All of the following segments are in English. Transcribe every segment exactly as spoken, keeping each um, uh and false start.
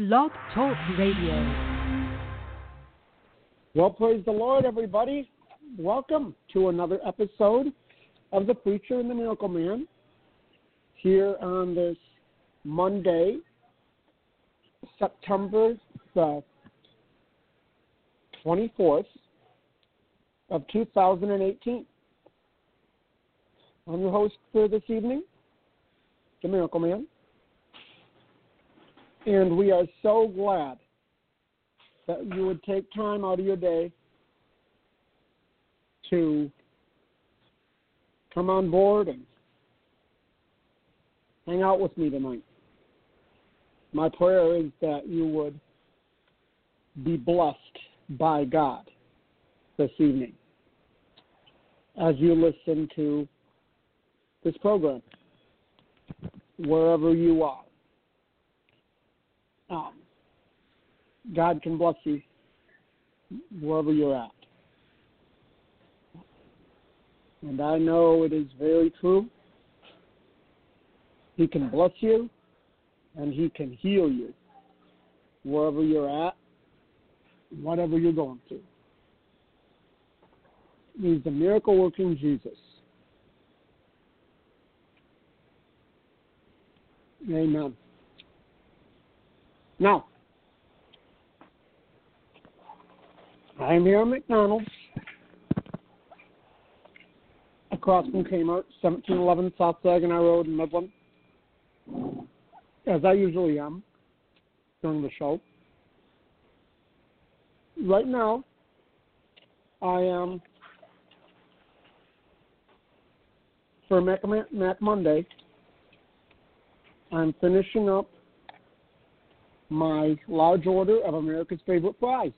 Blog Talk Radio. Well, praise the Lord, everybody. Welcome to another episode of The Preacher and the Miracle Man here on this Monday, September the twenty-fourth of two thousand eighteen. I'm your host for this evening, The Miracle Man, and we are so glad that you would take time out of your day to come on board and hang out with me tonight. My prayer is that you would be blessed by God this evening as you listen to this program, wherever you are. Um, God can bless you wherever you're at. And I know it is very true. He can bless you and He can heal you wherever you're at, whatever you're going through. He's the miracle-working Jesus. Amen. Now, I am here at McDonald's, across from Kmart, seventeen eleven South Saginaw Road in Midland, as I usually am during the show. Right now, I am, for Mac, Mac Monday, I'm finishing up my large order of America's Favorite Fries.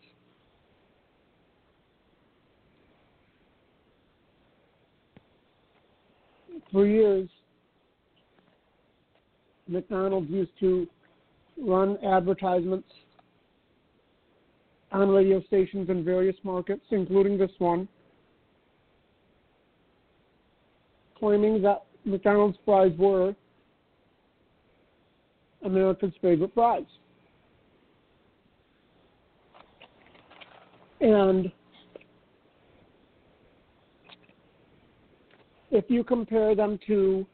For years, McDonald's used to run advertisements on radio stations in various markets, including this one, claiming that McDonald's fries were America's favorite fries. And if you compare them to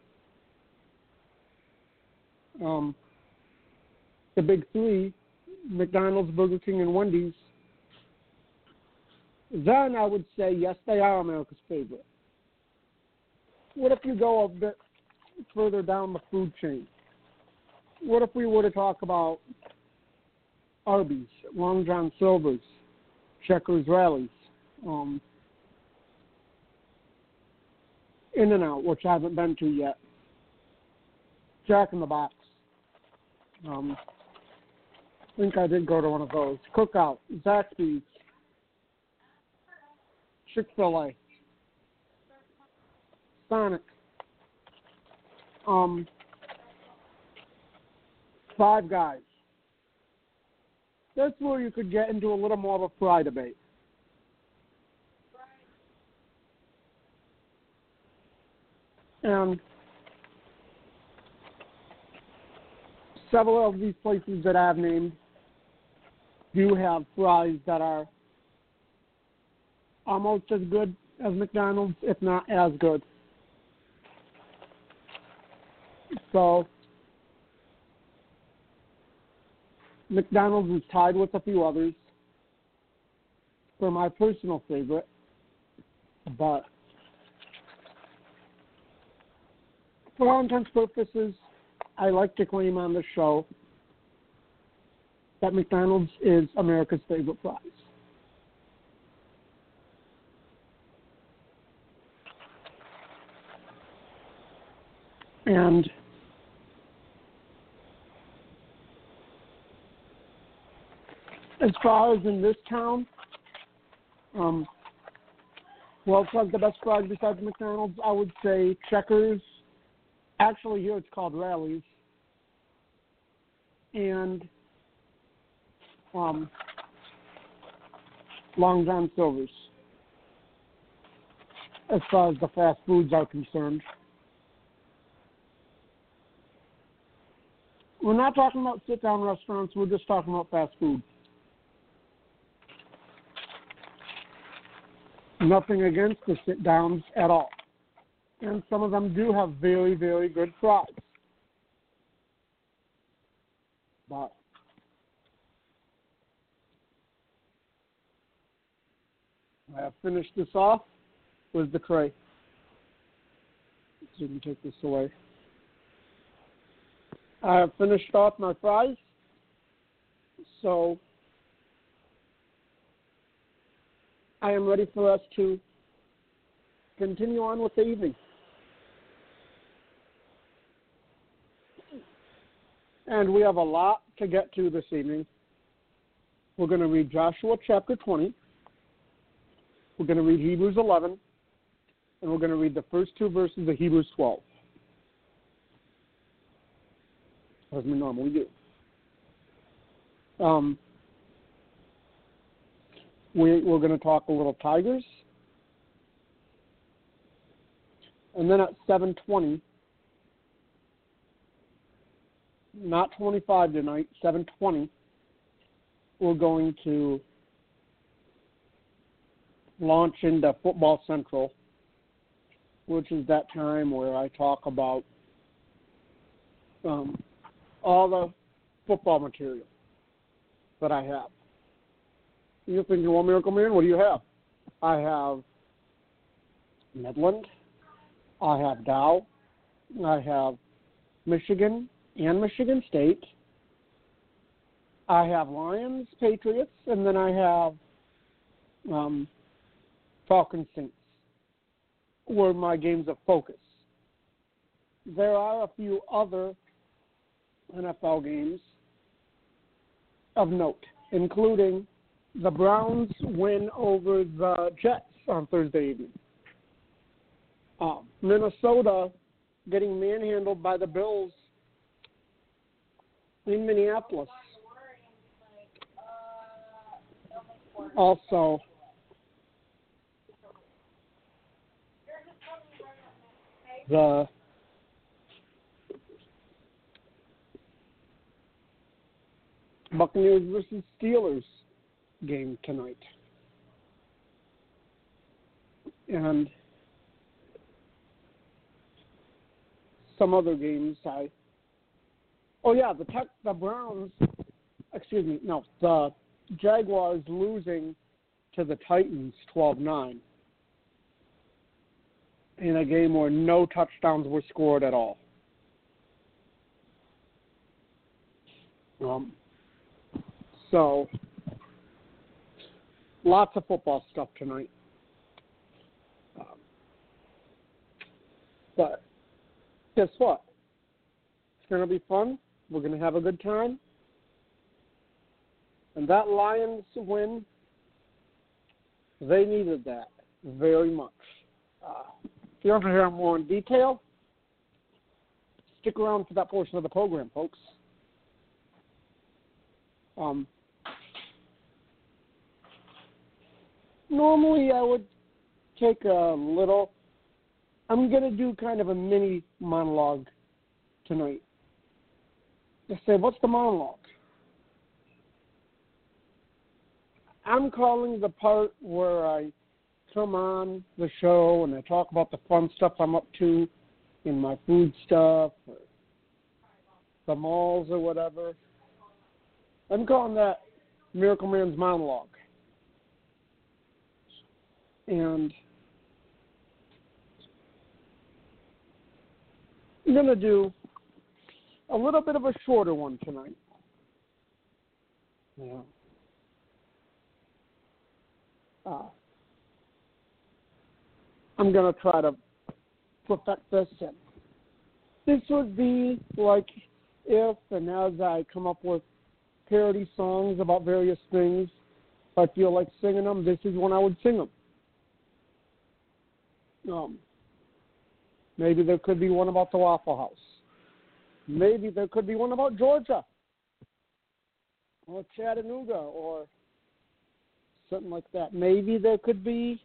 um, the big three, McDonald's, Burger King, and Wendy's, then I would say, yes, they are America's favorite. What if you go a bit further down the food chain? What if we were to talk about Arby's, Long John Silver's, Checkers, Rally's, um, In-N-Out, which I haven't been to yet, Jack in the Box. Um, I think I did go to one of those. Cookout, Zaxby's, Chick-fil-A, Sonic, um, Five Guys. That's where you could get into a little more of a fry debate. And several of these places that I've named do have fries that are almost as good as McDonald's, if not as good. So McDonald's is tied with a few others for my personal favorite, but for all intents and purposes, I like to claim on the show that McDonald's is America's favorite fries. And as far as in this town, um, who else has the best fries besides McDonald's? I would say Checkers. Actually, here it's called Rally's. And um, Long John Silver's, as far as the fast foods are concerned. We're not talking about sit-down restaurants. We're just talking about fast food. Nothing against the sit-downs at all. And some of them do have very, very good fries. But I have finished this off with the tray. So you can take this away. I have finished off my fries. So I am ready for us to continue on with the evening. And we have a lot to get to this evening. We're going to read Joshua chapter twenty. We're going to read Hebrews eleven. And we're going to read the first two verses of Hebrews twelve. As we normally do. Um, we, we're going to talk a little Tigers. And then at seven twenty, not twenty-five tonight, seven twenty, we're going to launch into Football Central, which is that time where I talk about um, all the football material that I have. You think you want Miracle Man? What do you have? I have Midland. I have Dow. I have Michigan and Michigan State. I have Lions, Patriots, and then I have um, Falcons, Saints were my games of focus. There are a few other N F L games of note, including the Browns win over the Jets on Thursday evening. Uh, Minnesota getting manhandled by the Bills in Minneapolis. Also, the Buccaneers versus Steelers game tonight. And some other games I Oh yeah, the tech, the Browns, excuse me, no, the Jaguars losing to the Titans twelve nine in a game where no touchdowns were scored at all. Um, so, lots of football stuff tonight. Um, but guess what? It's going to be fun. We're going to have a good time. And that Lions win, they needed that very much. Uh, if you want to hear more in detail, stick around for that portion of the program, folks. Um, normally I would take a little, I'm going to do kind of a mini monologue tonight. Just say, what's the monologue? I'm calling the part where I come on the show and I talk about the fun stuff I'm up to in my food stuff or the malls or whatever. I'm calling that Miracle Man's monologue. And I'm going to do a little bit of a shorter one tonight. Yeah. Uh, I'm going to try to perfect this in. This would be like if and as I come up with parody songs about various things, if I feel like singing them, this is when I would sing them. Um, maybe there could be one about the Waffle House. Maybe there could be one about Georgia or Chattanooga or something like that. Maybe there could be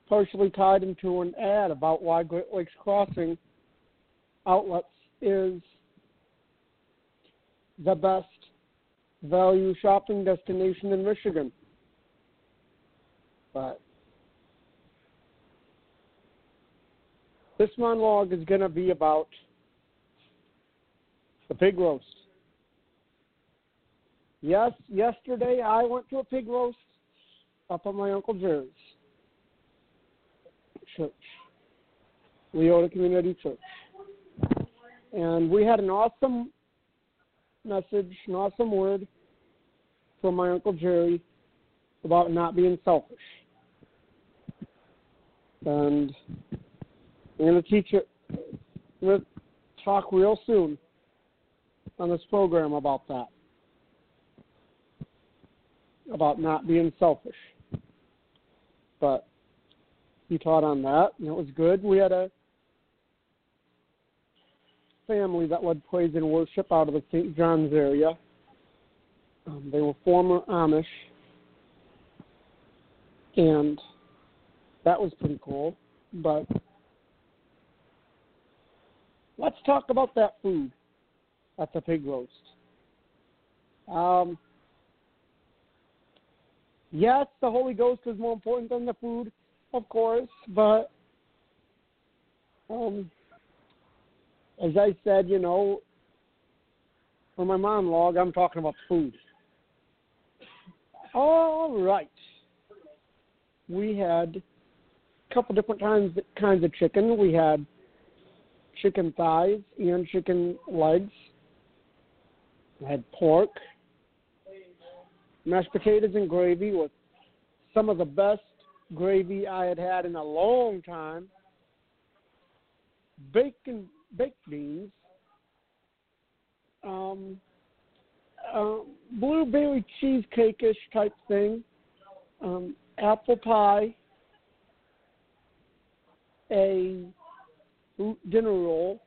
partially tied into an ad about why Great Lakes Crossing Outlets is the best value shopping destination in Michigan. But this monologue is going to be about the pig roast. Yes, yesterday I went to a pig roast up at my Uncle Jerry's church, Leota Community Church. And we had an awesome message, an awesome word from my Uncle Jerry about not being selfish. And I'm going to teach it, I'm going to talk real soon on this program about that, about not being selfish. But he taught on that, and it was good. We had a family that led praise and worship out of the Saint John's area. Um, they were former Amish, and that was pretty cool. But let's talk about that food at the pig roast. Um, yes, the Holy Ghost is more important than the food, of course, but um, as I said, you know, for my monologue, I'm talking about food. All right. We had a couple different kinds, kinds of chicken. We had chicken thighs and chicken legs. We had pork, mashed potatoes and gravy with some of the best gravy I had had in a long time. Bacon, baked beans, um, uh, blueberry cheesecake-ish type thing, um, apple pie, a dinner roll,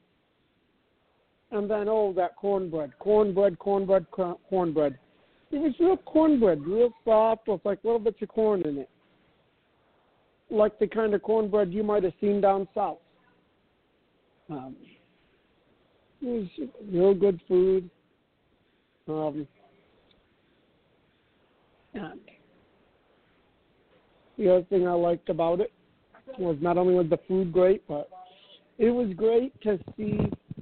and then, oh, that cornbread, cornbread, cornbread, cornbread. It was real cornbread, real soft with like little bits of corn in it, like the kind of cornbread you might have seen down south. Um, it was real good food. Um, and the other thing I liked about it was not only was the food great, but it was great to see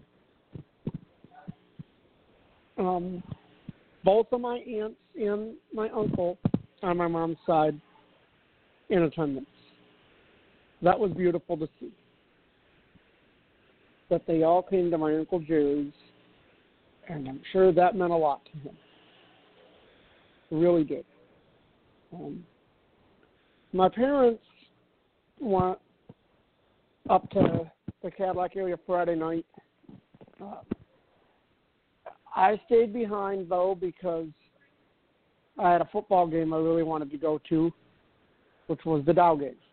um, both of my aunts and my uncle on my mom's side in attendance. That was beautiful to see. That they all came to my Uncle Jerry's, and I'm sure that meant a lot to him. It really did. Um, my parents went up to the Cadillac area Friday night. Uh, I stayed behind, though, because I had a football game I really wanted to go to, which was the Dow game.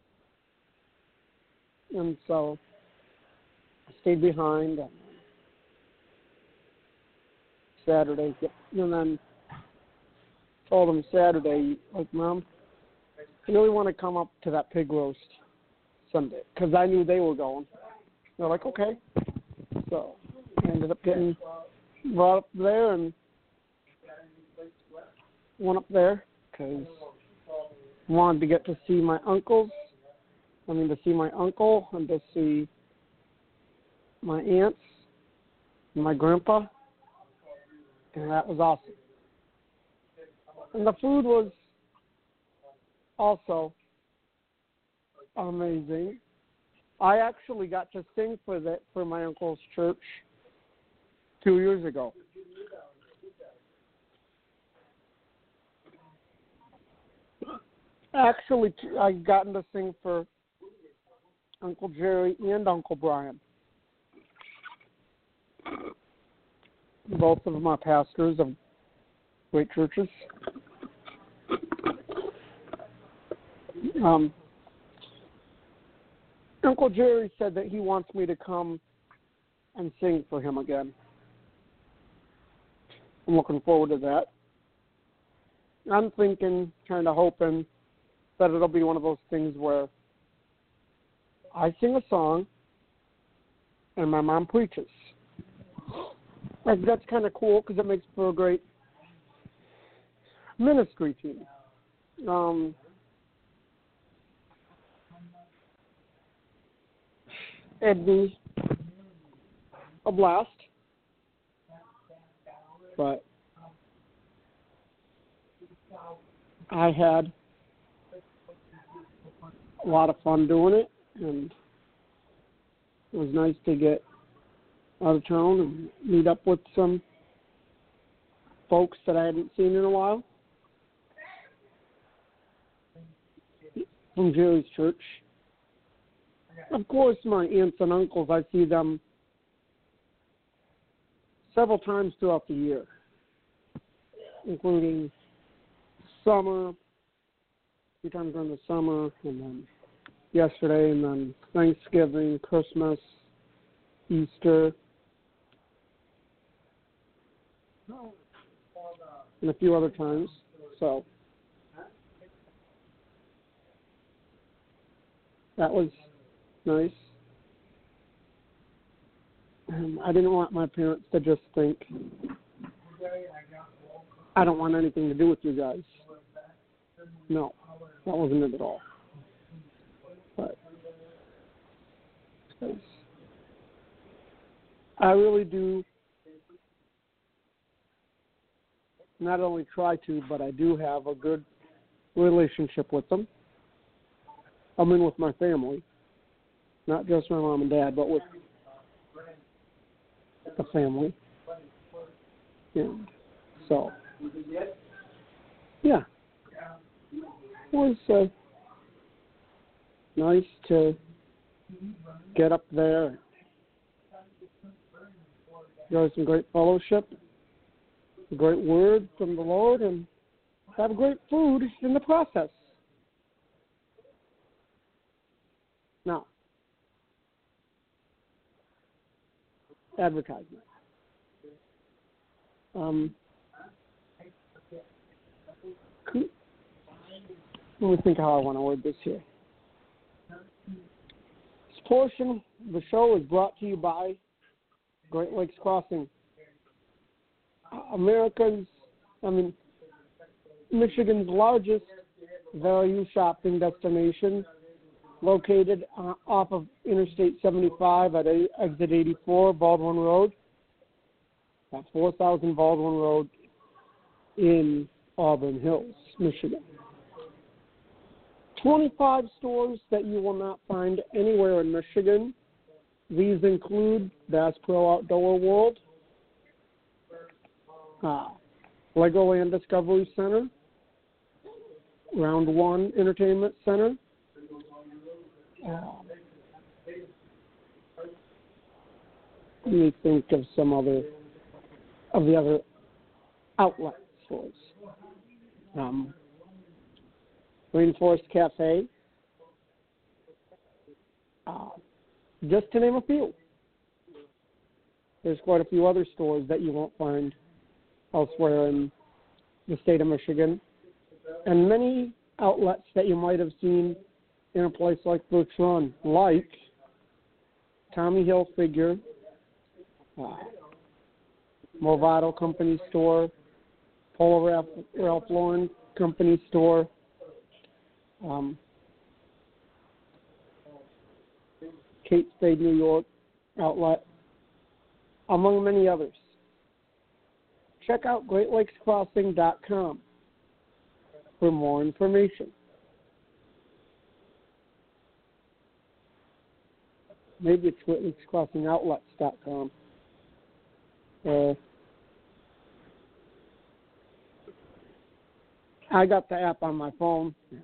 And so I stayed behind on Saturday. And then told them Saturday, like, Mom, I really want to come up to that pig roast Sunday, because I knew they were going. They're like, okay. So I ended up getting brought up there and went up there because I wanted to get to see my uncles. I mean, to see my uncle and to see my aunts and my grandpa. And that was awesome. And the food was also amazing. I actually got to sing for the, for my uncle's church two years ago. Actually, I gotten to sing for Uncle Jerry and Uncle Brian. Both of them are pastors of great churches. Um, Uncle Jerry said that he wants me to come and sing for him again. I'm looking forward to that. I'm thinking, kind of hoping that it'll be one of those things where I sing a song and my mom preaches. Like, that's kind of cool because it makes for a great ministry team. Um, it'd be a blast, but I had a lot of fun doing it, and it was nice to get out of town and meet up with some folks that I hadn't seen in a while from Jerry's church. Of course, my aunts and uncles, I see them several times throughout the year, including summer, a few times during the summer, and then yesterday, and then Thanksgiving, Christmas, Easter, and a few other times. So that was nice. Um, I didn't want my parents to just think, I don't want anything to do with you guys. No, that wasn't it at all. But I really do not only try to, but I do have a good relationship with them. I mean, with my family, not just my mom and dad, but with the family. And so, yeah, it was uh, nice to get up there, enjoy some great fellowship, a great word from the Lord, and have great food in the process. Now, advertisement. Um, let me think how I want to word this here. This portion of the show is brought to you by Great Lakes Crossing. America's, I mean, Michigan's largest value shopping destination, located uh, off of Interstate seventy-five at a, exit eighty-four, Baldwin Road, at four thousand Baldwin Road in Auburn Hills, Michigan. twenty-five stores that you will not find anywhere in Michigan. These include Bass Pro Outdoor World, uh, Legoland Discovery Center, Round One Entertainment Center, uh, let me think of some other of the other outlet stores. Um, Rainforest Cafe, uh, just to name a few. There's quite a few other stores that you won't find elsewhere in the state of Michigan, and many outlets that you might have seen in a place like Birch Run, like Tommy Hilfiger, uh, Movado Company Store, Polo Ralph, Ralph Lauren Company Store, um, Kate Spade, New York outlet, among many others. Check out Great Lakes Crossing dot com for more information. Maybe it's Great Lakes Crossing Outlets dot com. Uh, I got the app on my phone. It's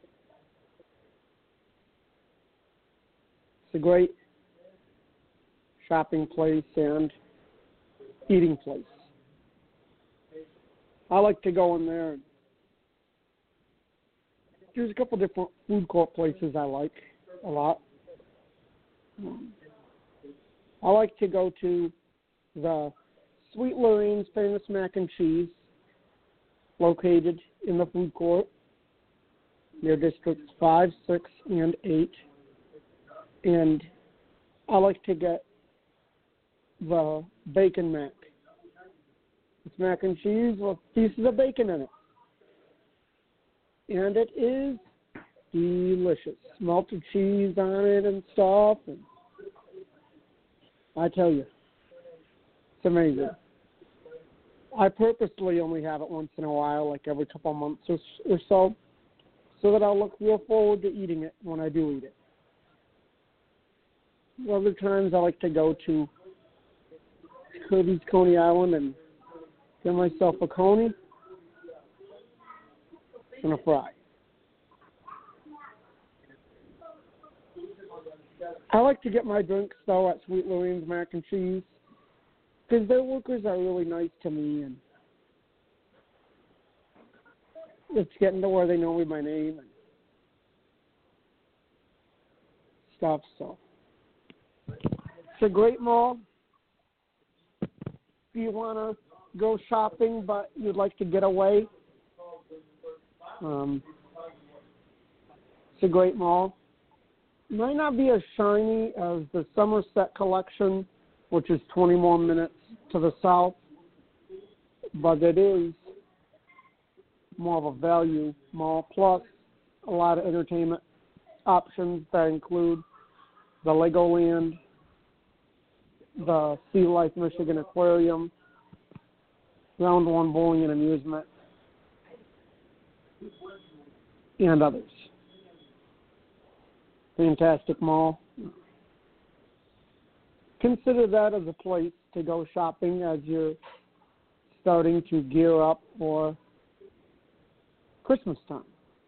a great shopping place and eating place. I like to go in there. There's a couple different food court places I like a lot. I like to go to the Sweet Lorene's Famous Mac and Cheese, located in the food court. near districts five, six, and eight. And I like to get the bacon mac. It's mac and cheese with pieces of bacon in it. And it is delicious. Melted cheese on it and stuff. And I tell you, it's amazing. I purposely only have it once in a while, like every couple of months or, or so, so that I'll look real forward to eating it when I do eat it. Other times I like to go to Kirby's Coney Island and get myself a coney and a fry. I like to get my drinks, though, at Sweet Lorene's Mac and Cheese, because their workers are really nice to me, and it's getting to where they know me by name and stuff, so. It's a great mall. If you want to go shopping, but you'd like to get away, um, it's a great mall. Might not be as shiny as the Somerset Collection, which is twenty more minutes to the south, but it is more of a value mall, plus a lot of entertainment options that include the Legoland, the Sea Life Michigan Aquarium, Round One Bowling and Amusement, and others. Fantastic mall. Consider that as a place to go shopping as you're starting to gear up for Christmas time.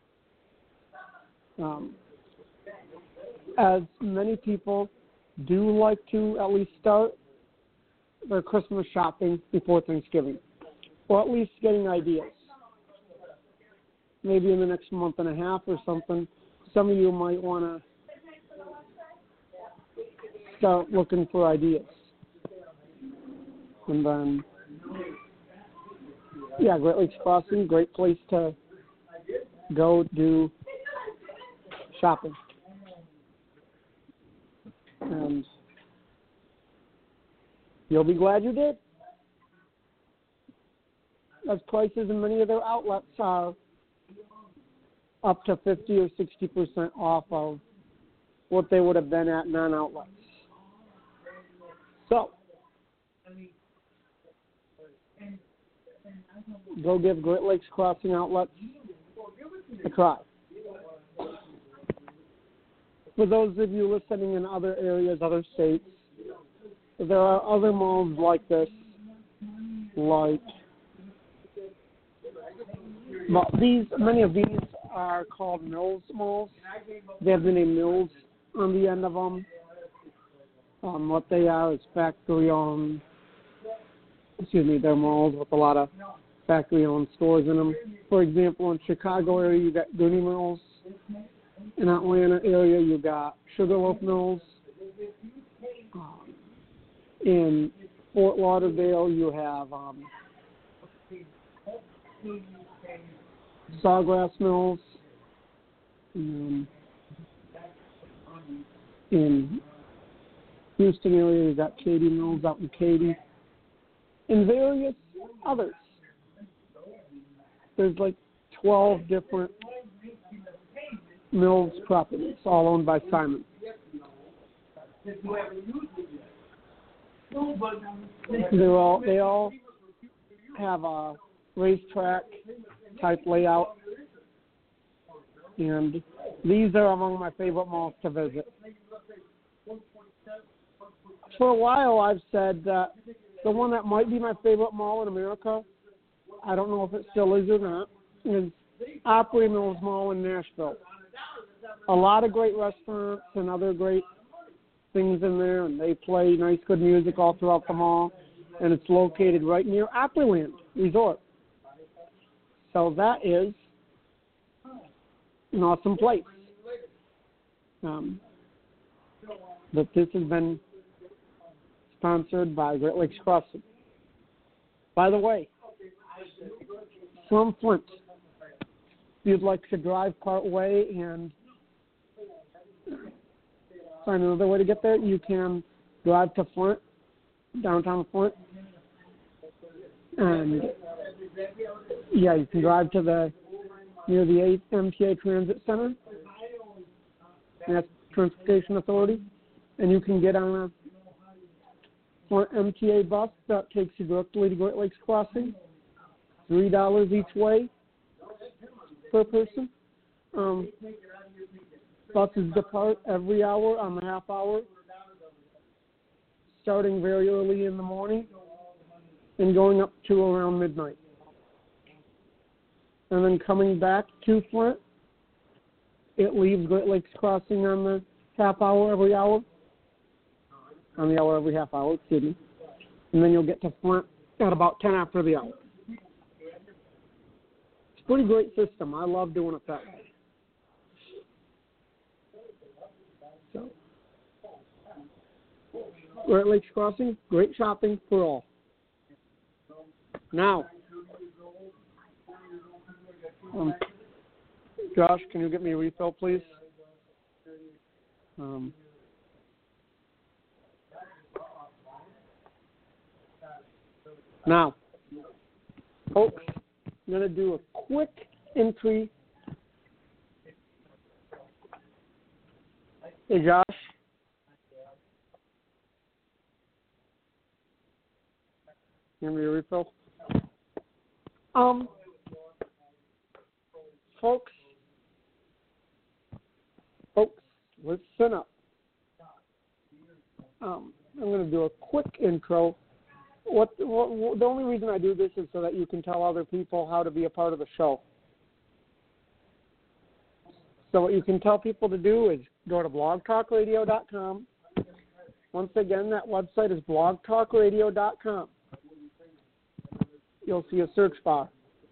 Um, as many people do like to at least start their Christmas shopping before Thanksgiving, or at least getting ideas. Maybe in the next month and a half or something, some of you might want to start looking for ideas. And then, yeah, Great Lakes Crossing, great place to go do shopping. And you'll be glad you did, as prices in many of their outlets are up to fifty or sixty percent off of what they would have been at non-outlets. So, go give Great Lakes Crossing outlets a try. For those of you listening in other areas, other states, there are other malls like this, like well, these. Many of these are called Mills malls. They have the name Mills on the end of them. Um, what they are is factory-owned. Excuse me, they're malls with a lot of factory-owned stores in them. For example, in Chicago area, you got Goonie Mills. In Atlanta area, you got Sugarloaf Mills. Um, in Fort Lauderdale, you have um, Sawgrass Mills. Um, in Houston area, you got Katy Mills out in Katy. And various others. There's like twelve different Mills properties, all owned by Simon. They're all, they all have a racetrack type layout, and these are among my favorite malls to visit. For a while, I've said that the one that might be my favorite mall in America, I don't know if it still is or not, is Opry Mills Mall in Nashville. A lot of great restaurants and other great things in there, and they play nice, good music all throughout the mall, and it's located right near Opryland Resort. So that is an awesome place. Um, but this has been sponsored by Great Lakes Crossing. By the way, from Flint, you'd like to drive part way and find another way to get there, you can drive to Flint, downtown Flint. And, yeah, you can drive to the near the M T A Transit Center. That's Transportation Authority. And you can get on a Flint M T A bus that takes you directly to Great Lakes Crossing. three dollars each way per person. Um, buses depart every hour on the half hour, starting very early in the morning and going up to around midnight. And then coming back to Flint, it leaves Great Lakes Crossing on the half hour every hour, on the hour every half hour, excuse me. And then you'll get to Flint at about ten after the hour. It's a pretty great system. I love doing it that way. So, Great Lakes Crossing, great shopping for all. Now, um, Josh, can you get me a refill, please? Um, now, folks, I'm going to do a quick entry. Hey, Josh. Give me a refill. Um, folks, folks, listen up. Um, I'm going to do a quick intro. What, what the only reason I do this is so that you can tell other people how to be a part of the show. So what you can tell people to do is go to blog talk radio dot com. Once again, that website is blog talk radio dot com. You'll see a search bar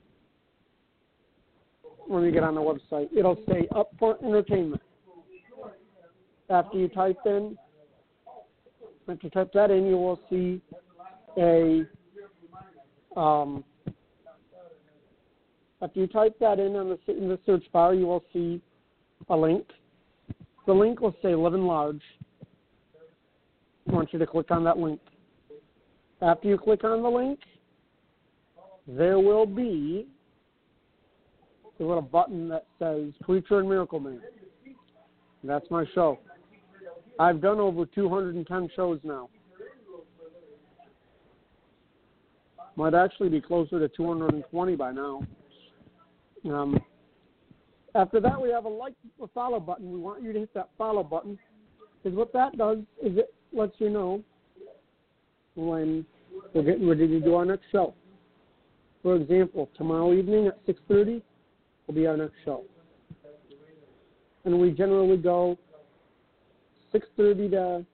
when you get on the website. It'll say Upfront Entertainment. After you type in, after you type that in, you will see a, um, after you type that in on the, in the search bar, you will see a link. The link will say Live Enlarge. I want you to click on that link. After you click on the link, there will be a little button that says Preacher and Miracle Man. That's my show. I've done over two hundred ten shows now. Might actually be closer to two hundred twenty by now. Um, after that, we have a like, a follow button. We want you to hit that follow button, because what that does is it lets you know when we're getting ready to do our next show. For example, tomorrow evening at six thirty will be our next show. And we generally go six thirty to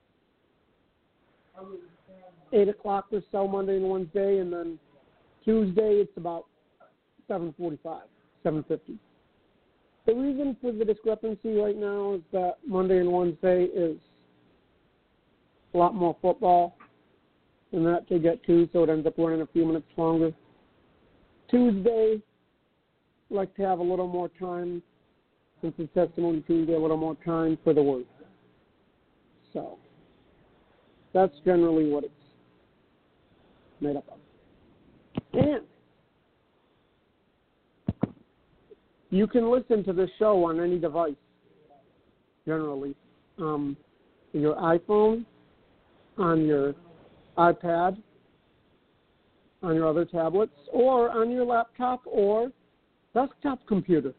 eight o'clock or so Monday and Wednesday, and then Tuesday it's about seven forty-five, seven fifty. The reason for the discrepancy right now is that Monday and Wednesday is a lot more football than that to get to, so it ends up running a few minutes longer. Tuesday, I like to have a little more time, since it's Testimony Tuesday, a little more time for the Word. So, that's generally what it's made up of. And you can listen to this show on any device, generally. Um, your iPhone, on your iPad, on your other tablets, or on your laptop or desktop computer.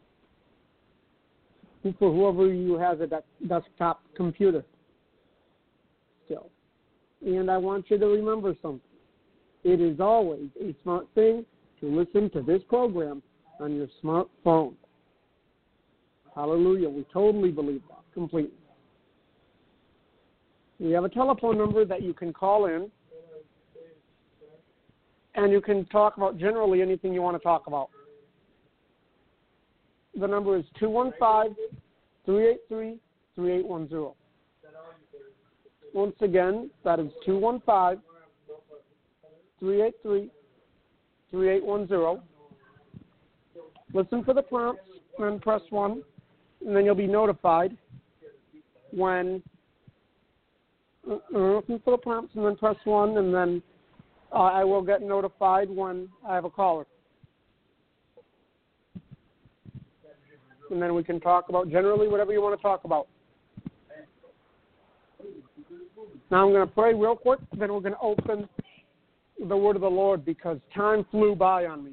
And for whoever you has a de- desktop computer still. And I want you to remember something. It is always a smart thing to listen to this program on your smartphone. Hallelujah. We totally believe that completely. We have a telephone number that you can call in, and you can talk about generally anything you want to talk about. The number is two one five, three eight three, three eight one zero. Once again, that is two one five, three eight three, three eight one zero. listen for the prompts, and press one, and then you'll be notified when, uh, listen for the prompts, and then press one, and then uh, I will get notified when I have a caller. And then we can talk about generally whatever you want to talk about. Now I'm going to pray real quick, then we're going to open the word of the Lord because time flew by on me.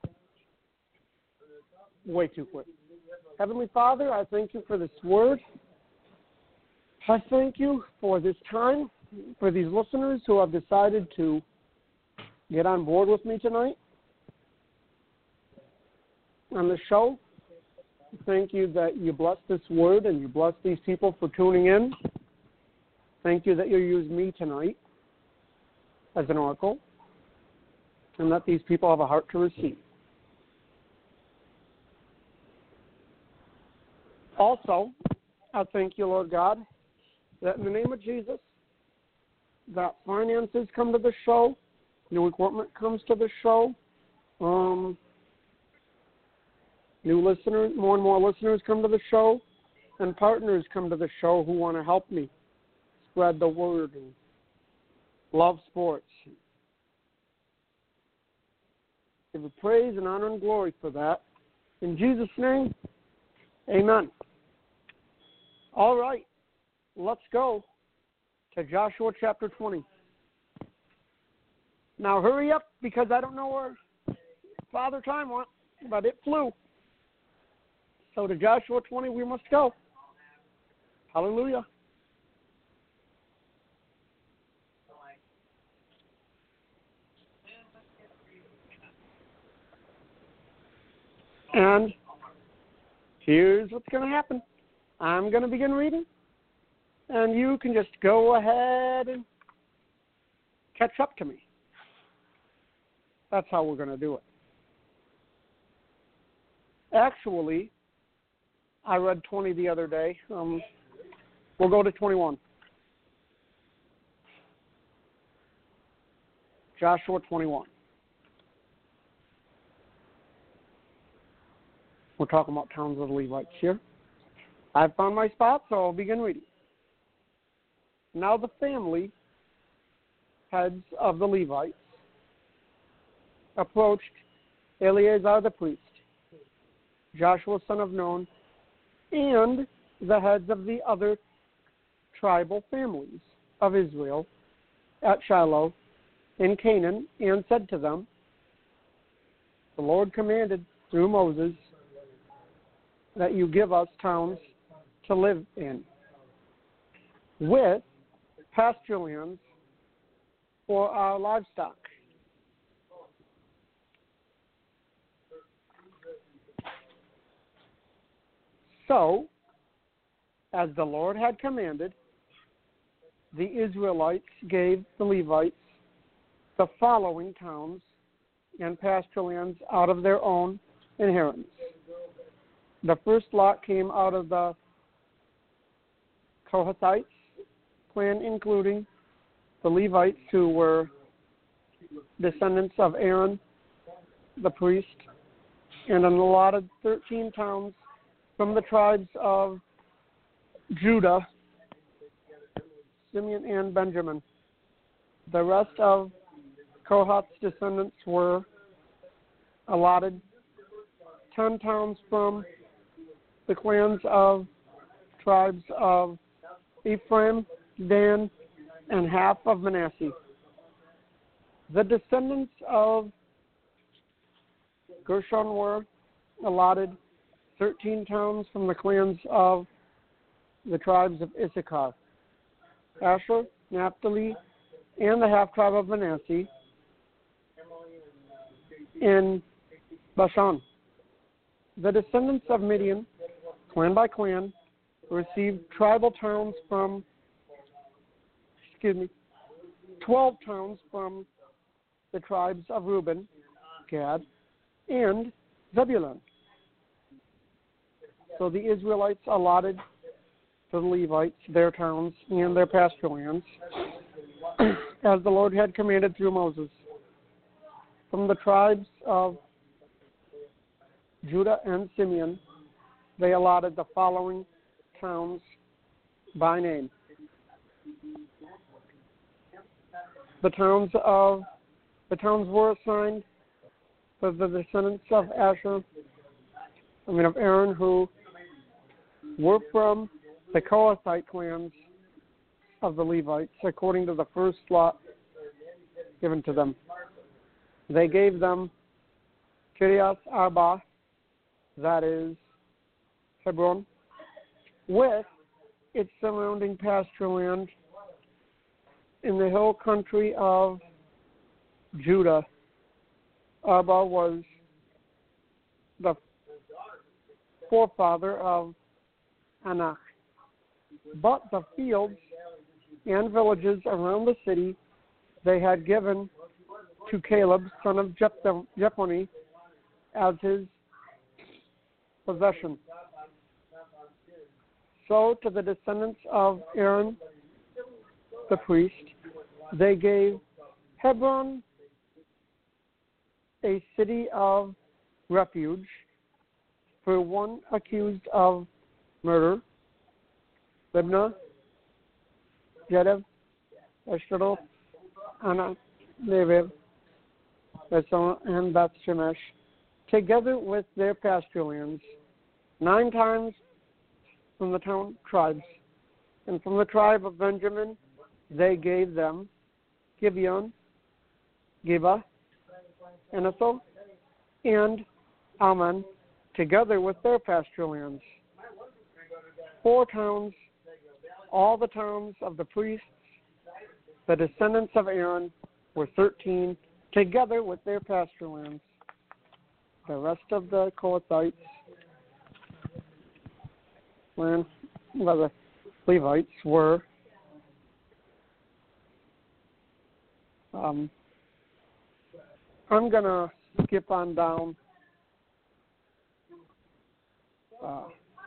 Way too quick. Heavenly Father, I thank you for this word. I thank you for this time, for these listeners who have decided to get on board with me tonight on the show. Thank you that you bless this word and you bless these people for tuning in. Thank you that you use me tonight as an oracle and that these people have a heart to receive. Also, I thank you, Lord God, that in the name of Jesus, that finances come to the show, new equipment comes to the show, um, new listeners, more and more listeners come to the show, and partners come to the show who want to help me spread the word and love sports. Give you praise and honor and glory for that. In Jesus' name, amen. All right, let's go to Joshua chapter twenty. Now hurry up because I don't know where Father Time went, but it flew. So to Joshua twenty we must go. Hallelujah. And here's what's going to happen. I'm going to begin reading, and you can just go ahead and catch up to me. That's how we're going to do it. Actually, I read twenty the other day. Um, we'll go to twenty-one. Joshua twenty-one. We're talking about towns of the Levites here. I've found my spot, so I'll begin reading. Now the family heads of the Levites approached Eleazar the priest, Joshua son of Nun, and the heads of the other tribal families of Israel at Shiloh in Canaan, and said to them, the Lord commanded through Moses that you give us towns to live in, with pasture lands for our livestock. So, as the Lord had commanded, the Israelites gave the Levites the following towns and pasture lands out of their own inheritance. The first lot came out of the Kohathites clan, including the Levites who were descendants of Aaron the priest, and an allotted thirteen towns from the tribes of Judah, Simeon, and Benjamin. The rest of Kohath's descendants were allotted ten towns from the clans of tribes of Ephraim, Dan, and half of Manasseh. The descendants of Gershon were allotted thirteen towns from the clans of the tribes of Issachar, Asher, Naphtali, and the half-tribe of Manasseh in Bashan. The descendants of Midian, clan by clan, received tribal towns from, excuse me, twelve towns from the tribes of Reuben, Gad, and Zebulun. So the Israelites allotted to the Levites their towns and their pasture lands, as the Lord had commanded through Moses. From the tribes of Judah, and Simeon, they allotted the following towns by name. The towns of the towns were assigned to the descendants of Asher, I mean of Aaron, who were from the Kohathite clans of the Levites, according to the first lot given to them. They gave them Kiriath Arba, that is Hebron, with its surrounding pasture land in the hill country of Judah. Arba was the forefather of Anak. But the fields and villages around the city they had given to Caleb, son of Jephunneh, as his possession. So to the descendants of Aaron, the priest, they gave Hebron, a city of refuge for one accused of murder, Libnah, Jedev, Eshtaol, Anna, Neviv, and Beth Shemesh, together with their pasture lands, nine times from the town tribes. And from the tribe of Benjamin, they gave them Gibeon, Geba, Anathol, and Ammon, together with their pasture lands. Four towns, all the towns of the priests, the descendants of Aaron, were thirteen, together with their pasture lands. The rest of the Kohathites, well, the Levites, were um, I'm going to skip on down uh,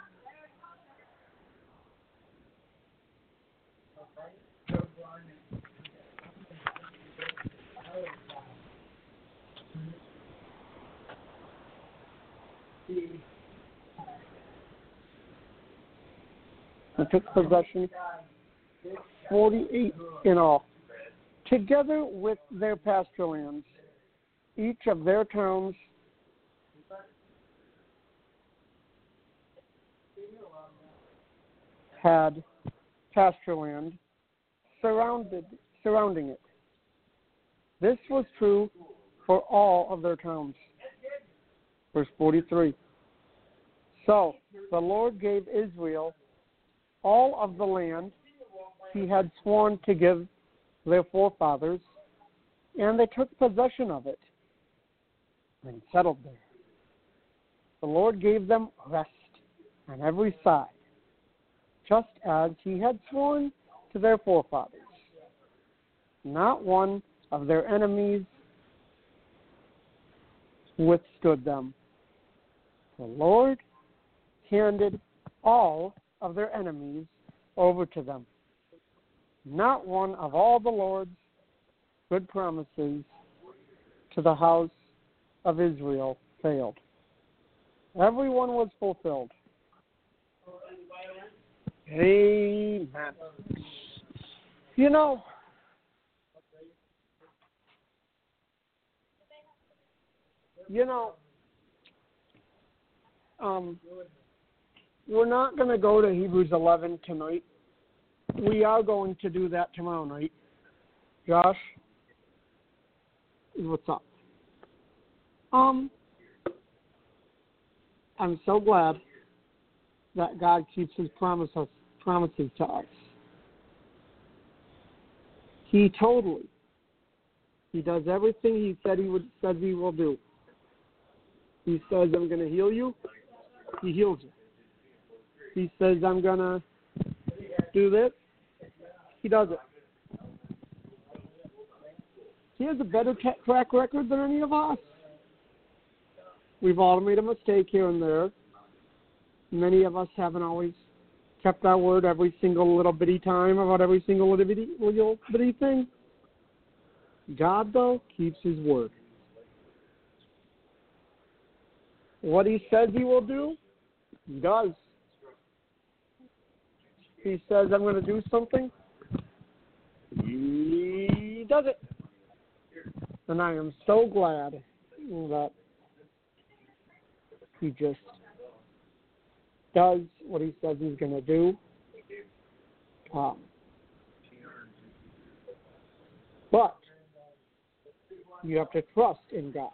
They took possession, forty-eight in all, together with their pasture lands. Each of their towns had pasture land surrounded, surrounding it. This was true for all of their towns. Verse forty-three. So the Lord gave Israel all of the land he had sworn to give their forefathers, and they took possession of it and settled there. The Lord gave them rest on every side, just as he had sworn to their forefathers. Not one of their enemies withstood them. The Lord handed all of their enemies over to them. Not one of all the Lord's good promises to the house of Israel failed. Everyone was fulfilled. Amen. You know, you know, um, we're not going to go to Hebrews eleven tonight. We are going to do that tomorrow night. Josh, what's up? Um, I'm so glad that God keeps his promises promises to us. He totally, he does everything he said he would said he will do. He says, I'm going to heal you. He heals you. He says, I'm going to do this. He does it. He has a better t- track record than any of us. We've all made a mistake here and there. Many of us haven't always kept our word every single little bitty time about every single little bitty, little bitty thing. God, though, keeps his word. What he says he will do, he does. He says, I'm going to do something, he does it. And I am so glad that he just does what he says he's going to do. Um, but you have to trust in God.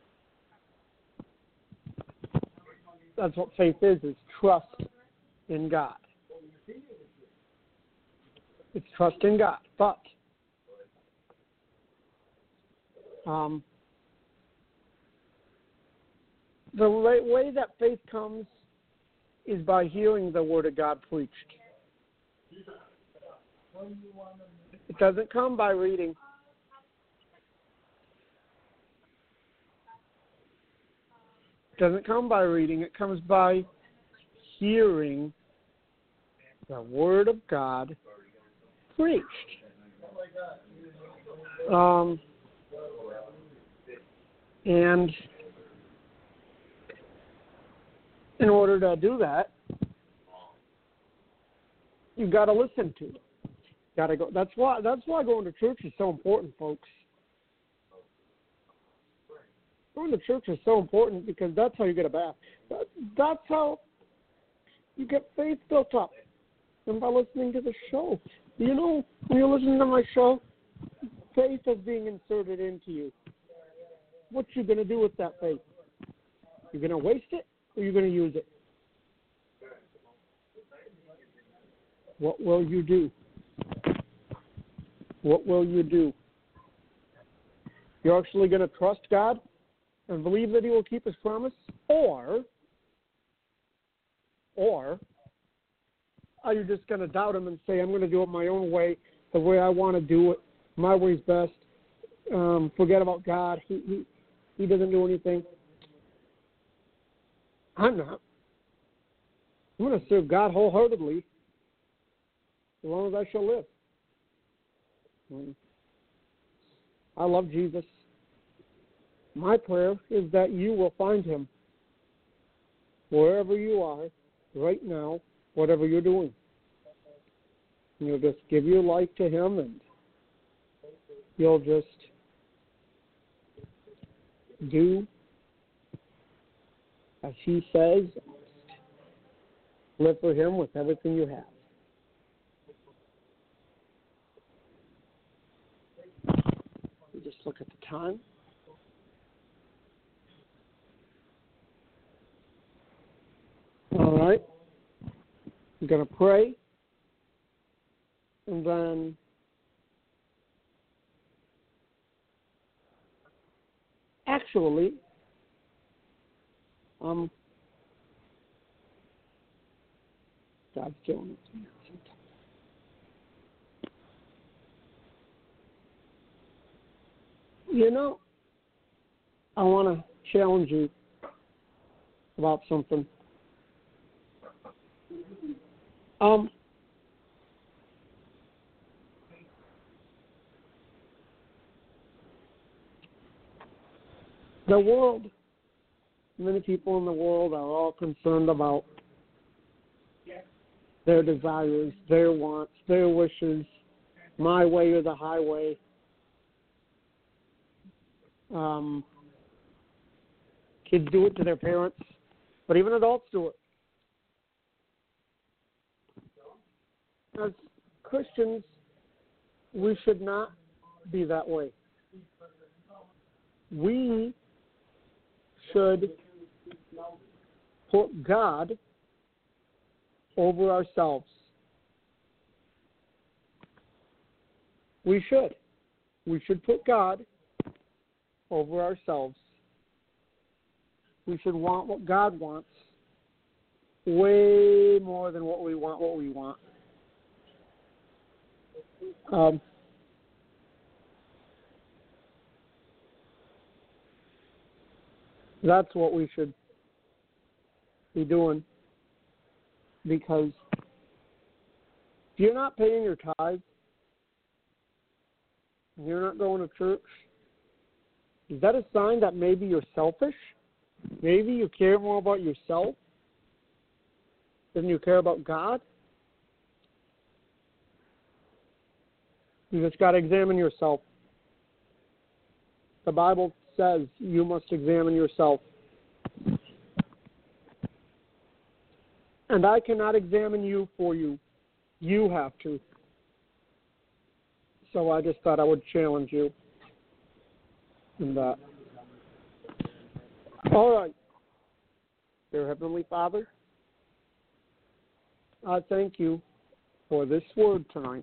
That's what faith is, is trust in God. It's trust in God. But um, the way, way that faith comes is by hearing the Word of God preached. It doesn't come by reading. It doesn't come by reading. It comes by hearing the Word of God preached. Um, and in order to do that, you've got to listen to it. Got to go. That's why. That's why going to church is so important, folks. Going to church is so important because that's how you get a bath. That, that's how you get faith built up. And by listening to the show, you know, when you're listening to my show, faith is being inserted into you. What you going to do with that faith? You're going to waste it, or you're going to use it? What will you do? What will you do? You're actually going to trust God and believe that he will keep his promise? Or, or are you just going to doubt him and say, I'm going to do it my own way, the way I want to do it, my way's best, um, forget about God, he, he, he doesn't do anything? I'm not. I'm going to serve God wholeheartedly as long as I shall live. I love Jesus. My prayer is that you will find him wherever you are right now, whatever you're doing. And you'll just give your life to him, and you'll just do as he says. Live for him with everything you have. You just look at the time. All right. I'm going to pray. And then actually, um, God's doing it to me. You know, I want to challenge you about something. Um, the world, many people in the world are all concerned about their desires, their wants, their wishes, my way or the highway. Um, kids do it to their parents, but even adults do it. As Christians, we should not be that way. We should put God over ourselves. We should. We should put God over ourselves. We should want what God wants way more than what we want what we want. Um, that's what we should be doing, because if you're not paying your tithes, you're not going to church, is that a sign that maybe you're selfish? Maybe you care more about yourself than you care about God. You just got to examine yourself. The Bible says you must examine yourself. And I cannot examine you for you. You have to. So I just thought I would challenge you in that. All right. Dear Heavenly Father, I thank you for this word tonight.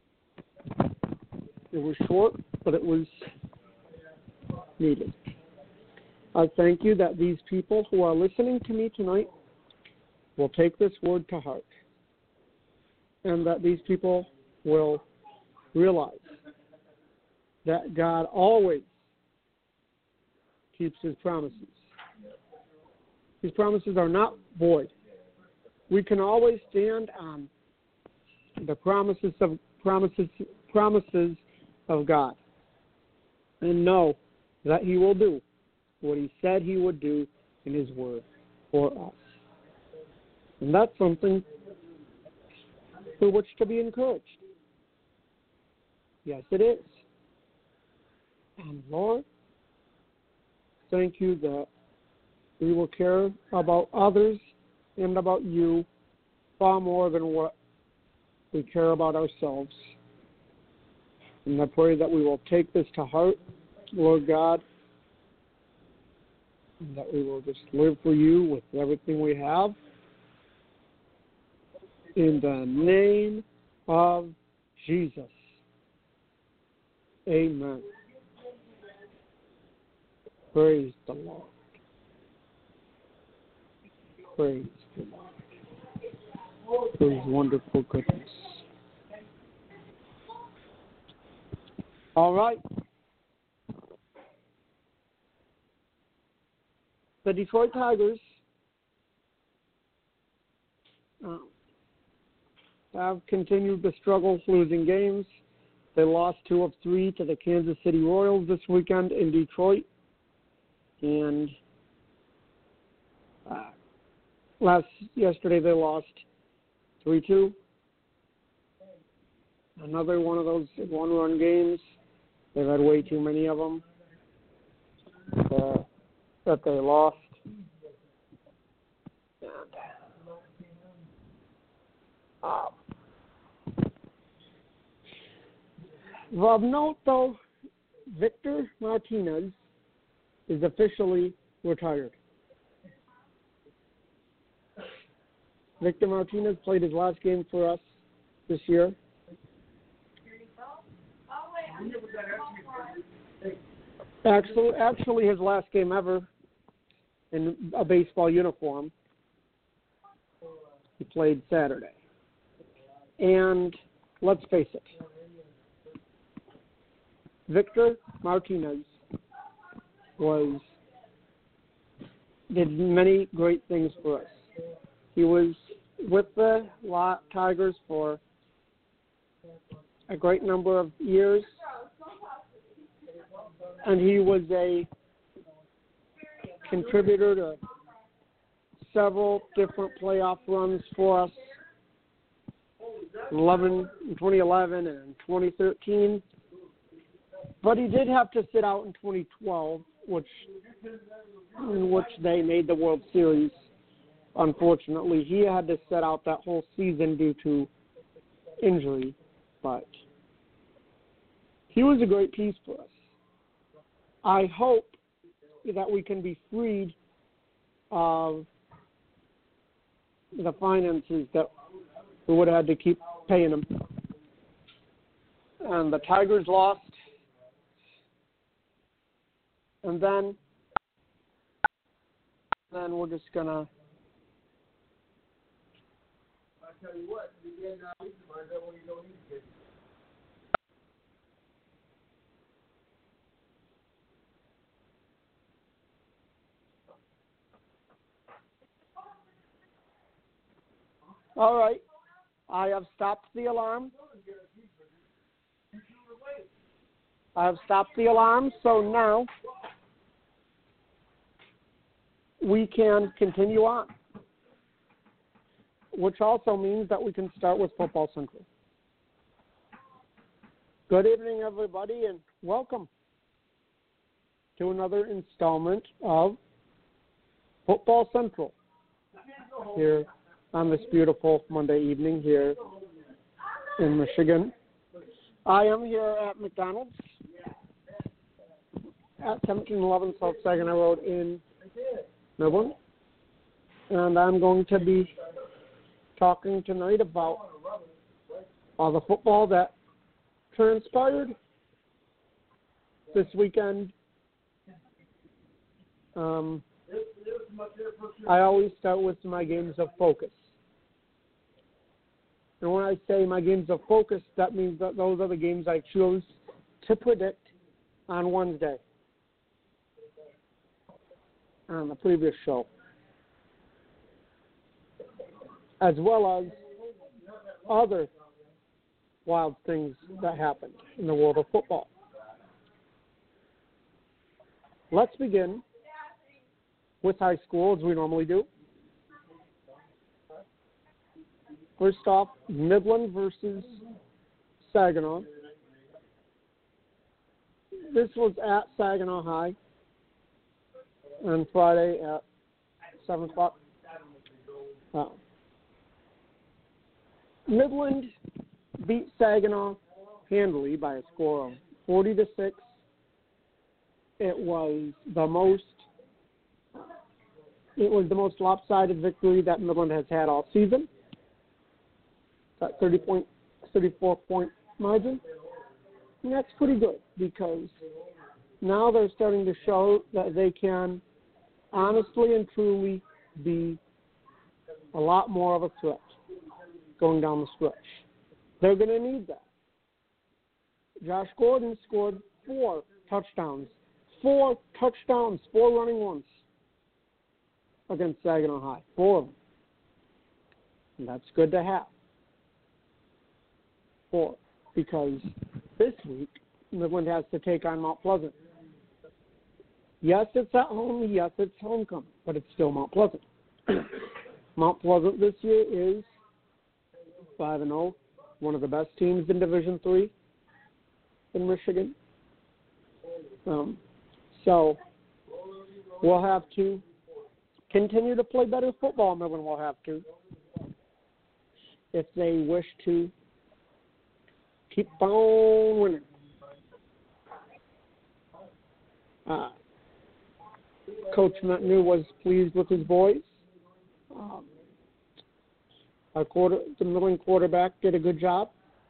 It was short, but it was needed. I thank you that these people who are listening to me tonight will take this word to heart, and that these people will realize that God always keeps his promises. His promises are not void. We can always stand on the promises of promises promises of God and know that he will do what he said he would do in his word for us. And that's something for which to be encouraged. Yes, it is. And Lord, thank you that we will care about others and about you far more than what we care about ourselves. And I pray that we will take this to heart, Lord God, and that we will just live for you with everything we have. In the name of Jesus. Amen. Praise the Lord. Praise the Lord. For his wonderful goodness. All right. The Detroit Tigers uh, have continued to struggle losing games. They lost two of three to the Kansas City Royals this weekend in Detroit. And uh, last yesterday they lost three two. Another one of those one-run games. They've had way too many of them uh, that they lost. And, uh, of note, though, Victor Martinez is officially retired. Victor Martinez played his last game for us this year. Actually, actually his last game ever in a baseball uniform. He played Saturday. And let's face it, Victor Martinez was did many great things for us. He was with the Tigers for a great number of years, and he was a contributor to several different playoff runs for us in twenty eleven and twenty thirteen. But he did have to sit out in twenty twelve, which in which they made the World Series. Unfortunately, he had to sit out that whole season due to injury, but he was a great piece for us. I hope that we can be freed of the finances that we would have had to keep paying him. And the Tigers lost. And then, then we're just going to I tell you what, you get now, you find out when you don't need to get. All right. I have stopped the alarm. I have stopped the alarm, so now we can continue on, which also means that we can start with Football Central. Good evening, everybody, and welcome to another installment of Football Central here on this beautiful Monday evening here in Michigan. I am here at McDonald's at seventeen eleven South Saginaw Road in Midland, and I'm going to be talking tonight about all the football that transpired this weekend. Um, I always start with my games of focus. And when I say my games of focus, that means that those are the games I chose to predict on Wednesday on the previous show, as well as other wild things that happened in the world of football. Let's begin with high school, as we normally do. First off, Midland versus Saginaw. This was at Saginaw High on Friday at seven o'clock. Uh, Midland beat Saginaw handily by a score of forty to six. It was the most it was the most lopsided victory that Midland has had all season. That thirty point thirty-four point margin. And that's pretty good because now they're starting to show that they can honestly and truly be a lot more of a threat going down the stretch. They're going to need that. Josh Gordon scored four touchdowns. Four touchdowns, four running ones against Saginaw High. Four of them. And that's good to have. Four. Because this week, Midland has to take on Mount Pleasant. Yes, it's at home. Yes, it's homecoming. But it's still Mount Pleasant. Mount Pleasant this year is five and oh. One of the best teams in Division three in Michigan. Um, so we'll have to continue to play better football. Midland will have to, if they wish to keep on winning. Uh, Coach Metnu was pleased with his boys. Um, Our quarter, the Midland quarterback did a good job.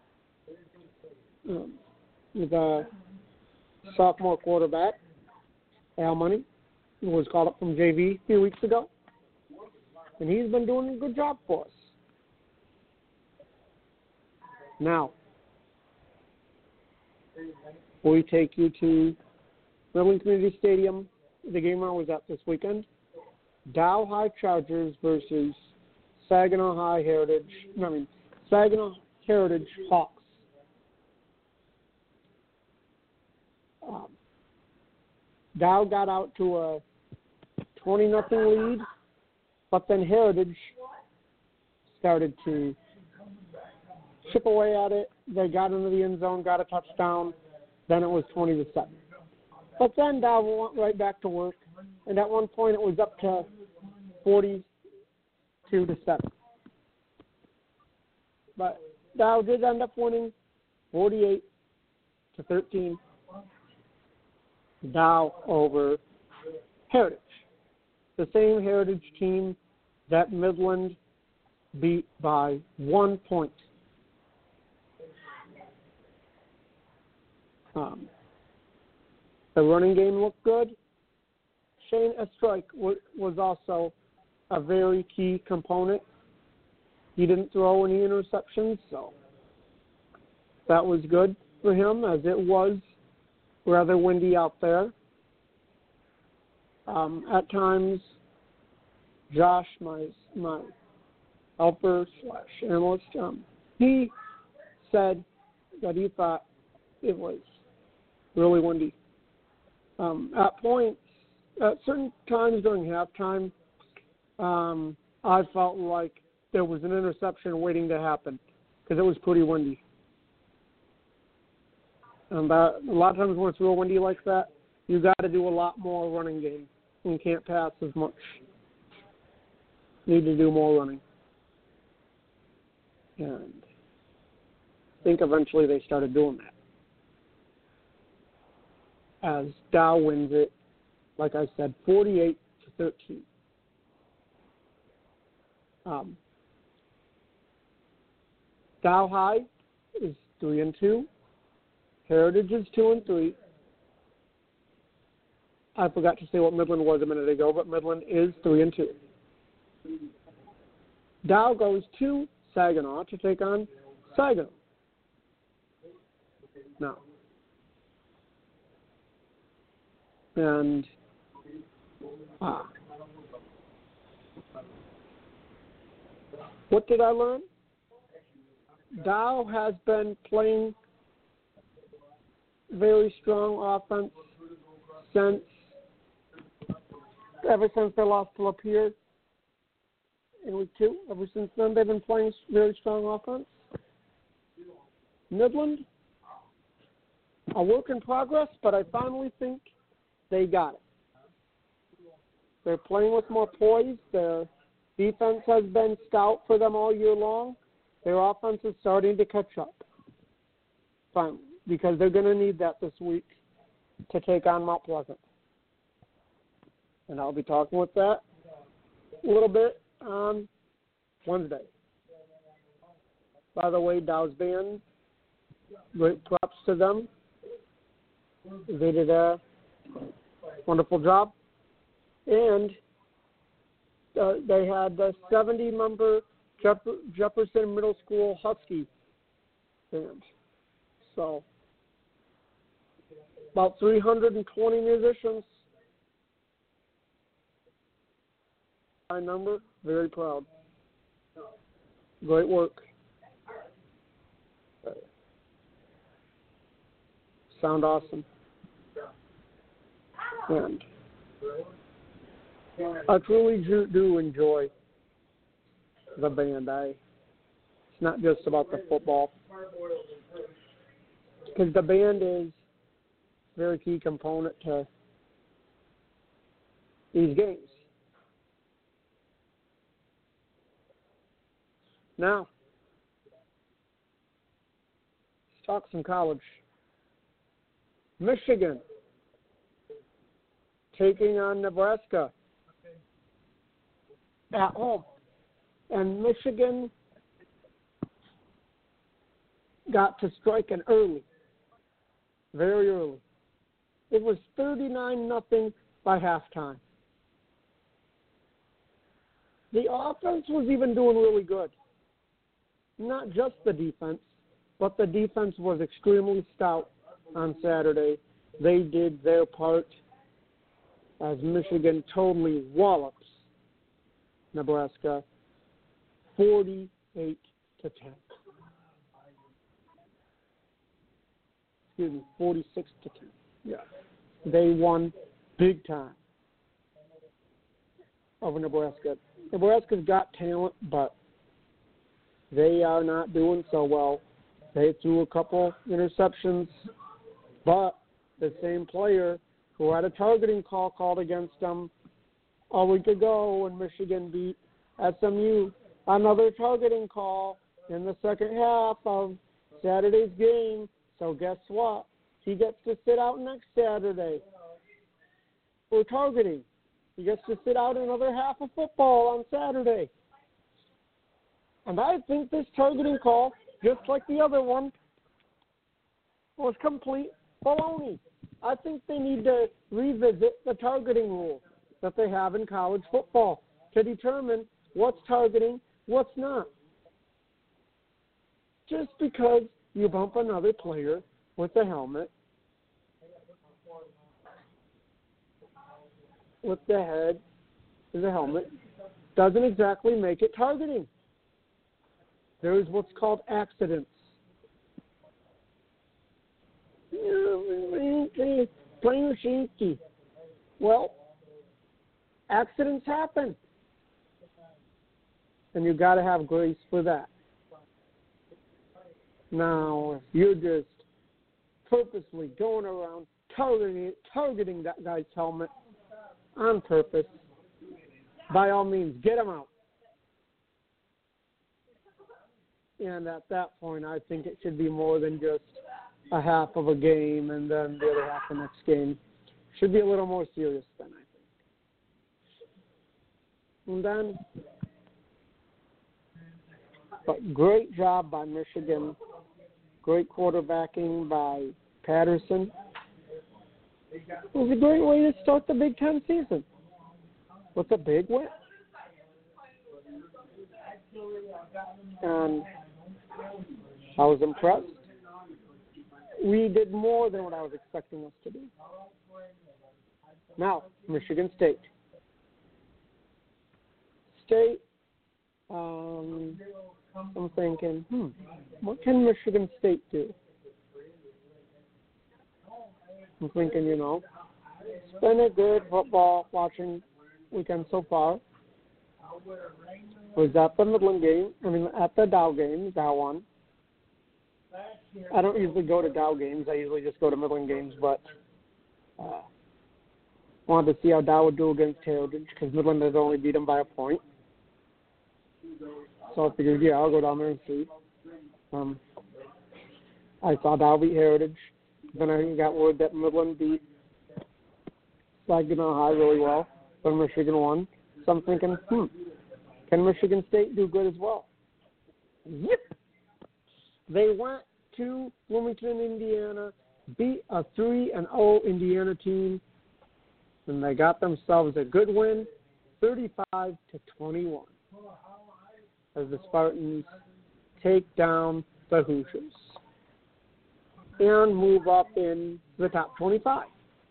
Um, the sophomore quarterback, Al Money, who was called up from J V a few weeks ago, and he's been doing a good job for us. Now, we take you to Midland Community Stadium. The game I was at this weekend. Dow High Chargers versus Saginaw High Heritage, I mean, Saginaw Heritage Hawks. Um, Dow got out to a twenty nothing lead, but then Heritage started to chip away at it. They got into the end zone, got a touchdown. Then it was twenty to seven. But then Dow went right back to work, and at one point it was up to forty-two to seven. But Dow did end up winning forty-eight to thirteen. Dow over Heritage. The same Heritage team that Midland beat by one point. Um, the running game looked good. Shane Estrike w- was also a very key component. He didn't throw any interceptions, so that was good for him, as it was rather windy out there. Um, at times, Josh, my my helper slash analyst, um, he said that he thought it was really windy. Um, at points, at certain times during halftime, um, I felt like there was an interception waiting to happen because it was pretty windy. And that, a lot of times when it's real windy like that, you got to do a lot more running game. You can't pass as much. Need to do more running. And I think eventually they started doing that. As Dow wins it, like I said, forty-eight to thirteen. Um, Dow High is three and two. Heritage is two and three. I forgot to say what Midland was a minute ago, but Midland is three and two. Dow goes to Saginaw to take on Saginaw. Now, and ah, what did I learn? Dow has been playing very strong offense since ever since they lost to Lapeer in week two. Ever since then, they've been playing very strong offense. Midland, a work in progress, but I finally think they got it. They're playing with more poise. Their defense has been stout for them all year long. Their offense is starting to catch up. Finally, because they're going to need that this week to take on Mount Pleasant. And I'll be talking with that a little bit on Wednesday. By the way, Dow's band, great props to them. They did a wonderful job. And uh, they had the seventy-member Jeff- Jefferson Middle School Husky band. So, about three hundred twenty musicians. High number, very proud. Great work. Sound awesome. And I truly do, do enjoy the band. I, it's not just about the football. Because the band is a very key component to these games. Now, let's talk some college. Michigan taking on Nebraska at home. And Michigan got to strike an early, very early. It was thirty-nine nothing by halftime. The offense was even doing really good. Not just the defense, but the defense was extremely stout on Saturday. They did their part as Michigan totally wallops Nebraska forty-eight to ten. Excuse me, forty-six to ten. Yeah. They won big time over Nebraska. Nebraska's got talent, but they are not doing so well. They threw a couple interceptions, but the same player who had a targeting call called against them a week ago when Michigan beat S M U, another targeting call in the second half of Saturday's game. So guess what? He gets to sit out next Saturday for targeting. He gets to sit out another half of football on Saturday. And I think this targeting call, just like the other one, was complete baloney. I think they need to revisit the targeting rule that they have in college football to determine what's targeting, what's not. Just because you bump another player with the helmet, with the head in the helmet, doesn't exactly make it targeting. There is what's called accidents. Plain shaky. Well, accidents happen. And you got to have grace for that. Now, if you're just purposely going around targeting, targeting that guy's helmet on purpose, by all means, get him out. And at that point, I think it should be more than just a half of a game and then the other half of the next game. Should be a little more serious than I think. And then, but great job by Michigan. Great quarterbacking by Patterson. It was a great way to start the Big Ten season with a big win. And I was impressed. We did more than what I was expecting us to do. Now, Michigan State. State, um, I'm thinking, hmm, what can Michigan State do? I'm thinking, you know, it's been a good football watching weekend so far. Was at the Midland game, I mean, at the Dow games, that one. I don't usually go to Dow games. I usually just go to Midland games, but uh, wanted to see how Dow would do against Heritage because Midland had only beat them by a point. So I figured, yeah, I'll go down there and see. Um, I saw Dow beat Heritage. Then I got word that Midland beat Saginaw High really well. Then Michigan won. So I'm thinking, hmm, can Michigan State do good as well? Yep. They went to Bloomington, Indiana, beat a three and oh Indiana team, and they got themselves a good win, thirty-five to twenty-one, as the Spartans take down the Hoosiers and move up in the top twenty-five.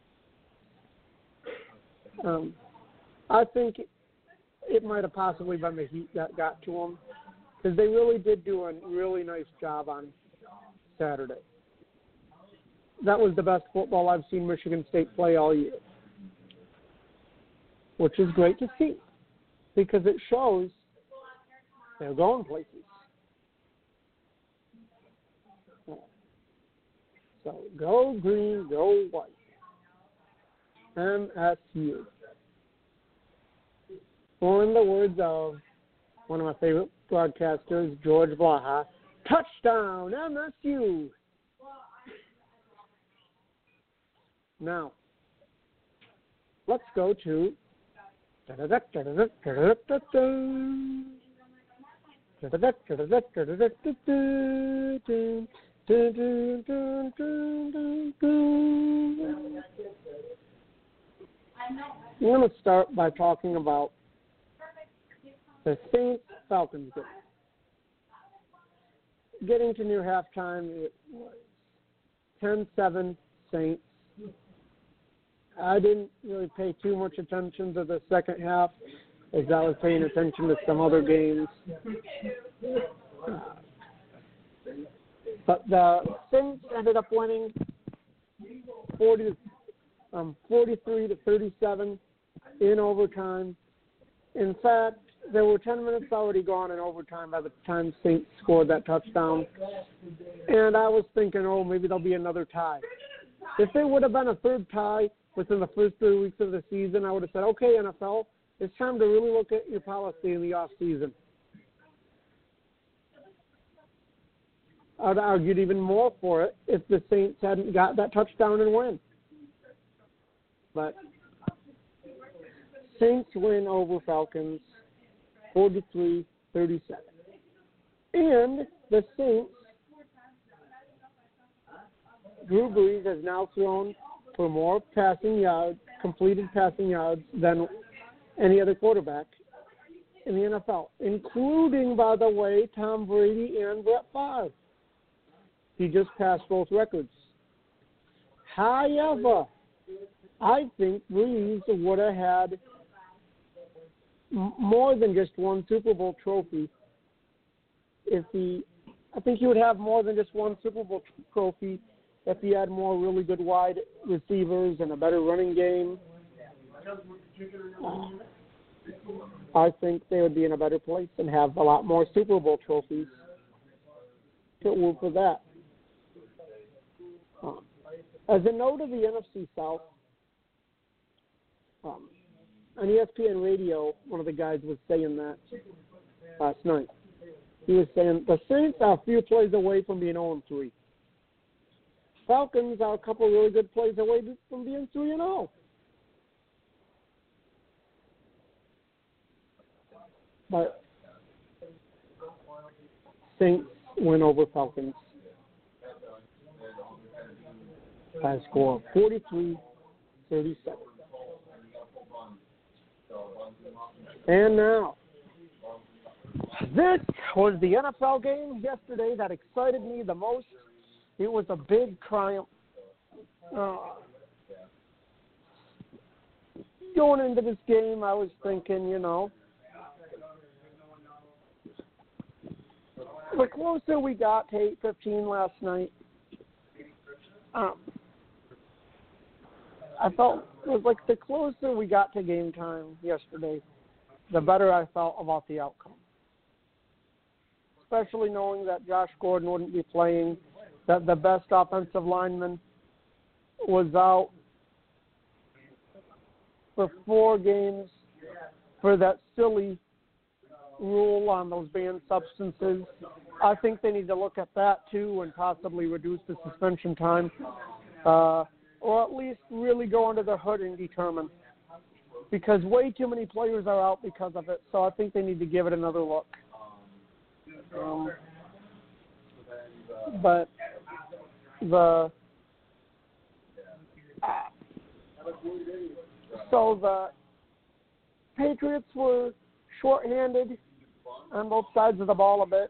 Um, I think it might have possibly been the heat that got to them, because they really did do a really nice job on Saturday. That was the best football I've seen Michigan State play all year, which is great to see, because it shows they're going places. So go green, go white. M S U. Or in the words of one of my favorite broadcasters, George Blaha, touchdown, M S U. Now, let's go to I'm going to start by talking about the Saints-Falcons game. Getting to near halftime, it was ten seven Saints. I didn't really pay too much attention to the second half, as I was paying attention to some other games. Uh, but the Saints ended up winning forty, um, forty-three to thirty-seven in overtime. In fact, there were ten minutes already gone in overtime by the time Saints scored that touchdown. And I was thinking, oh, maybe there'll be another tie. If it would have been a third tie within the first three weeks of the season, I would have said, okay, N F L, it's time to really look at your policy in the off season. I'd argued even more for it if the Saints hadn't got that touchdown and win. But Saints win over Falcons forty-three thirty-seven. And the Saints, Drew Brees has now thrown for more passing yards, completed passing yards than any other quarterback in the N F L, including, by the way, Tom Brady and Brett Favre. He just passed both records. However, I think Brees would have had m- more than just one Super Bowl trophy. If he, I think he would have more than just one Super Bowl t- trophy if he had more really good wide receivers and a better running game. Uh, I think they would be in a better place and have a lot more Super Bowl trophies to root for that. Um, as a note of the N F C South, um, on E S P N Radio, one of the guys was saying that last night. He was saying the Saints are a few plays away from being oh and three. Falcons are a couple really good plays away from being three and oh. But Saints win over Falcons by a score of forty-three thirty-seven. And now, this was the N F L game yesterday that excited me the most. It was a big triumph. Uh, going into this game, I was thinking, you know, the closer we got to eight fifteen last night, um, I felt it was like the closer we got to game time yesterday, the better I felt about the outcome. Especially knowing that Josh Gordon wouldn't be playing, that the best offensive lineman was out for four games for that silly rule on those banned substances. I think they need to look at that too and possibly reduce the suspension time, uh, or at least really go under the hood and determine, because way too many players are out because of it. So I think they need to give it another look. Um, but the uh, so the Patriots were shorthanded on both sides of the ball a bit.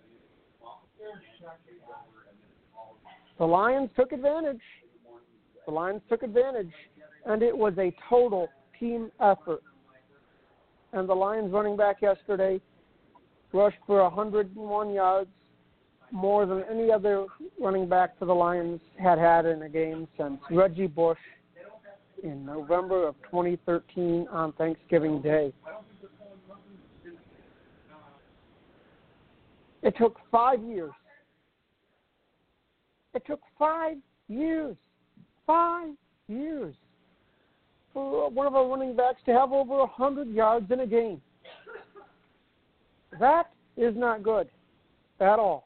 The Lions took advantage. The Lions took advantage, and it was a total team effort. And the Lions running back yesterday rushed for one hundred one yards, more than any other running back for the Lions had had in a game since Reggie Bush in November of twenty thirteen on Thanksgiving Day. It took five years. It took five years. Five years for one of our running backs to have over one hundred yards in a game. That is not good at all.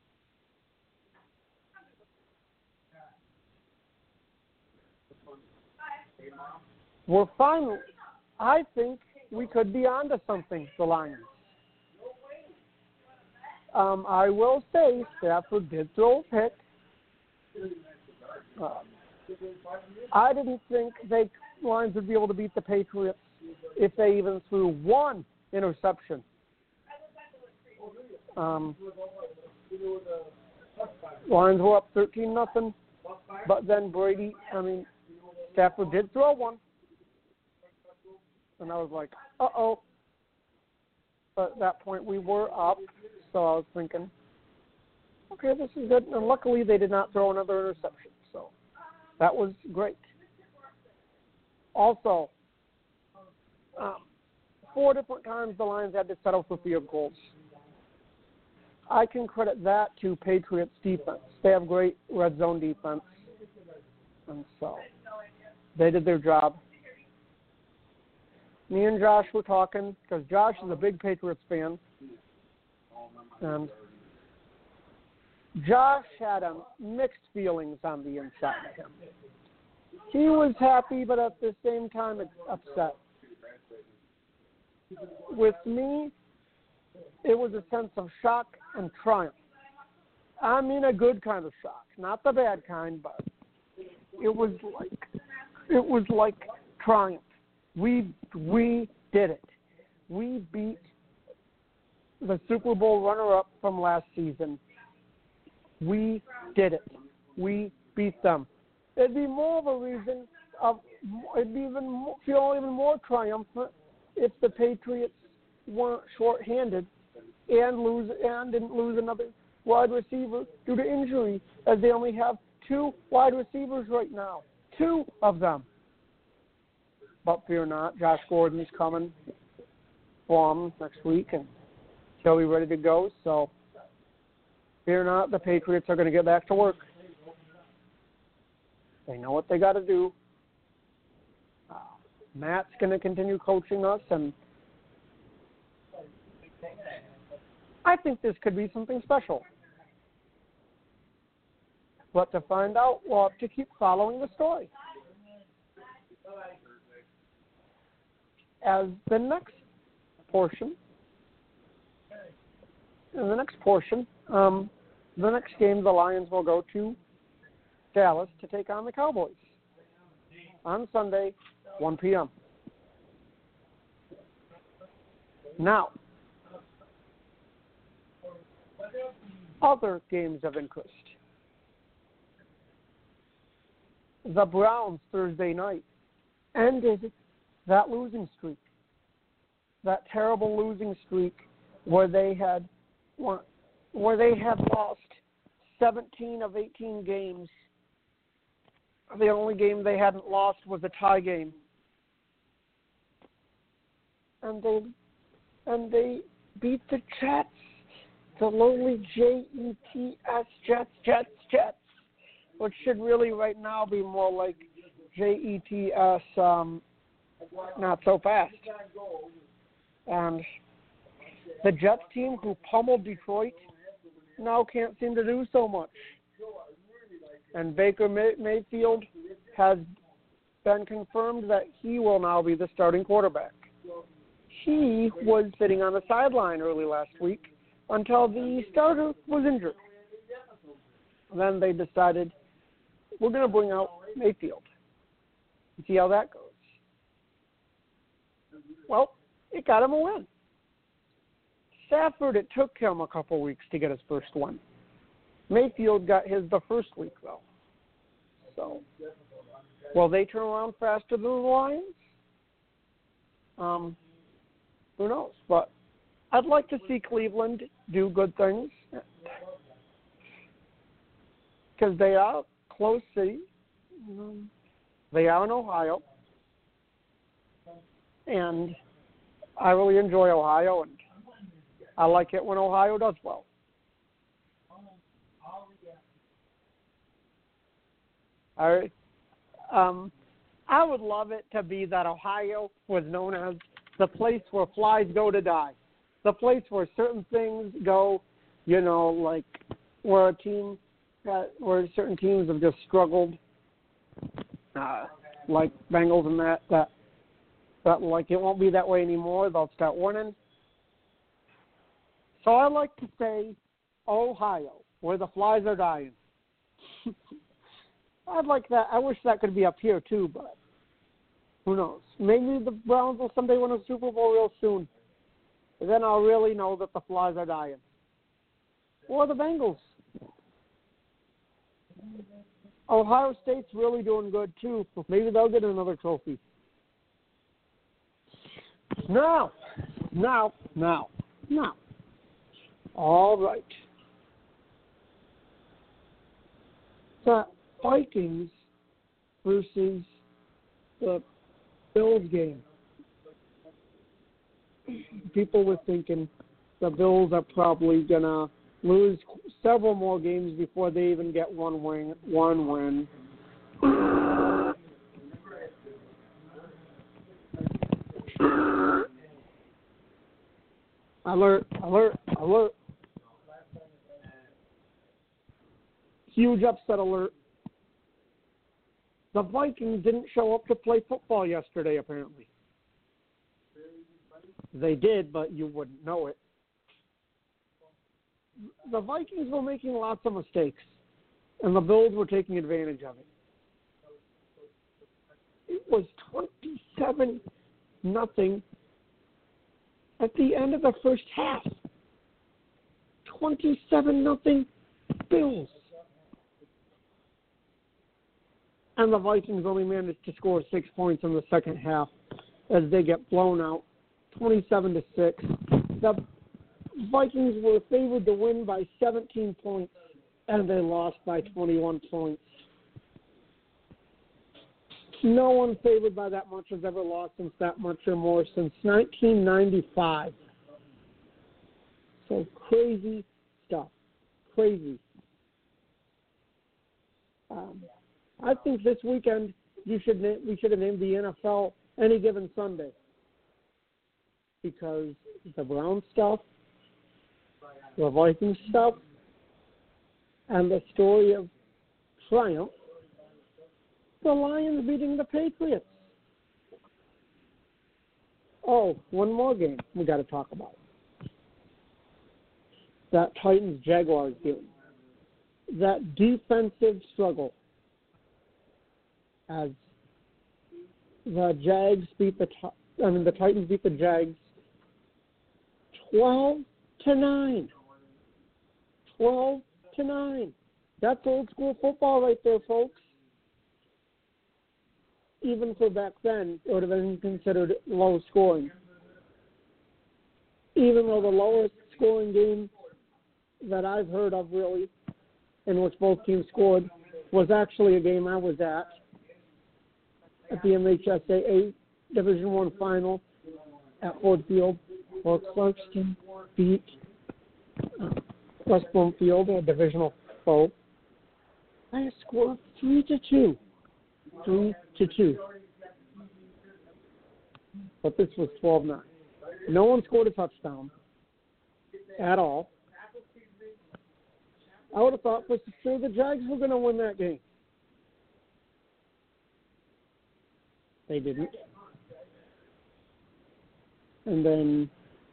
We're finally, I think we could be onto something, the Lions. Um, I will say Stafford did throw a pick. Uh, I didn't think the Lions would be able to beat the Patriots if they even threw one interception. Um, Lions were up thirteen nothing, but then Brady, I mean, Stafford did throw one. And I was like, uh-oh. But at that point, we were up, so I was thinking, okay, this is good. And luckily, they did not throw another interception, so that was great. Also, um, four different times the Lions had to settle for field goals. I can credit that to Patriots defense. They have great red zone defense, and so they did their job. Me and Josh were talking, because Josh is a big Patriots fan, and Josh had um, mixed feelings on the inside of him. He was happy, but at the same time, it's upset. With me, it was a sense of shock and triumph. I mean a good kind of shock, not the bad kind, but it was like it was like triumph. We we did it. We beat the Super Bowl runner-up from last season. We did it. We beat them. It'd be more of a reason of it'd be even more, feel even more triumphant if the Patriots weren't short-handed and lose and didn't lose another wide receiver due to injury, as they only have two wide receivers right now. Two of them. But fear not, Josh Gordon's coming for him next week, and he'll be ready to go. So fear not, the Patriots are going to get back to work. They know what they got to do. Uh, Matt's going to continue coaching us, and I think this could be something special. But to find out, we'll have to keep following the story. As the next portion, in the next portion, um, the next game the Lions will go to Dallas to take on the Cowboys on Sunday, one p.m. Now, other games of interest. The Browns Thursday night ended that losing streak, that terrible losing streak where they had where they had lost seventeen of eighteen games. The only game they hadn't lost was a tie game, and they and they beat the Jets, the lowly J E T S Jets, Jets, Jets, which should really right now be more like J E T S, um, not so fast. And the Jets team, who pummeled Detroit, now can't seem to do so much. And Baker May- Mayfield has been confirmed that he will now be the starting quarterback. He was sitting on the sideline early last week until the starter was injured. Then they decided, we're going to bring out Mayfield and see how that goes. Well, it got him a win. Stafford, it took him a couple weeks to get his first win. Mayfield got his the first week, though. So, will they turn around faster than the Lions? Um, who knows? But I'd like to see Cleveland do good things because they are a close city. Um, they are in Ohio. And I really enjoy Ohio, and I like it when Ohio does well. All right. Um, I would love it to be that Ohio was known as the place where flies go to die, the place where certain things go, you know, like where a team, that, where certain teams have just struggled, uh, like Bengals and that, that, that, like it won't be that way anymore. They'll start winning. So I like to say Ohio, where the flies are dying. I'd like that. I wish that could be up here too, but who knows? Maybe the Browns will someday win a Super Bowl real soon. And then I'll really know that the flies are dying. Or the Bengals. Ohio State's really doing good too. Maybe they'll get another trophy. Now, now, now, now. All right. The Vikings versus the Bills game. People were thinking the Bills are probably going to lose several more games before they even get one win. One win. Alert, alert, alert. Huge upset alert. The Vikings didn't show up to play football yesterday, apparently. They did, but you wouldn't know it. The Vikings were making lots of mistakes, and the Bills were taking advantage of it. It was twenty-seven nothing at the end of the first half. twenty-seven nothing Bills. And the Vikings only managed to score six points in the second half as they get blown out, twenty-seven to six. The Vikings were favored to win by seventeen points, and they lost by twenty-one points. No one favored by that much has ever lost since that much or more since nineteen ninety-five. So crazy stuff. Crazy. Um, I think this weekend you should na- we should have named the N F L Any Given Sunday, because the Brown stuff, the Vikings stuff, and the story of triumph, the Lions beating the Patriots. Oh, one more game we got to talk about. That Titans-Jaguars game. That defensive struggle as the Jags beat the I mean the Titans beat the Jags twelve to nine. Twelve to nine. That's old school football right there, folks. Even for back then, it would have been considered low scoring. Even though the lowest scoring game that I've heard of, really, in which both teams scored, was actually a game I was at, at the M H S A A Division One final at Ford Field, where Clarkston beat uh, West Bloomfield, a divisional foe, by a score of three to two. Three to two. But this was twelve nine. No one scored a touchdown at all. I would have thought for sure the Jags were going to win that game. They didn't. And then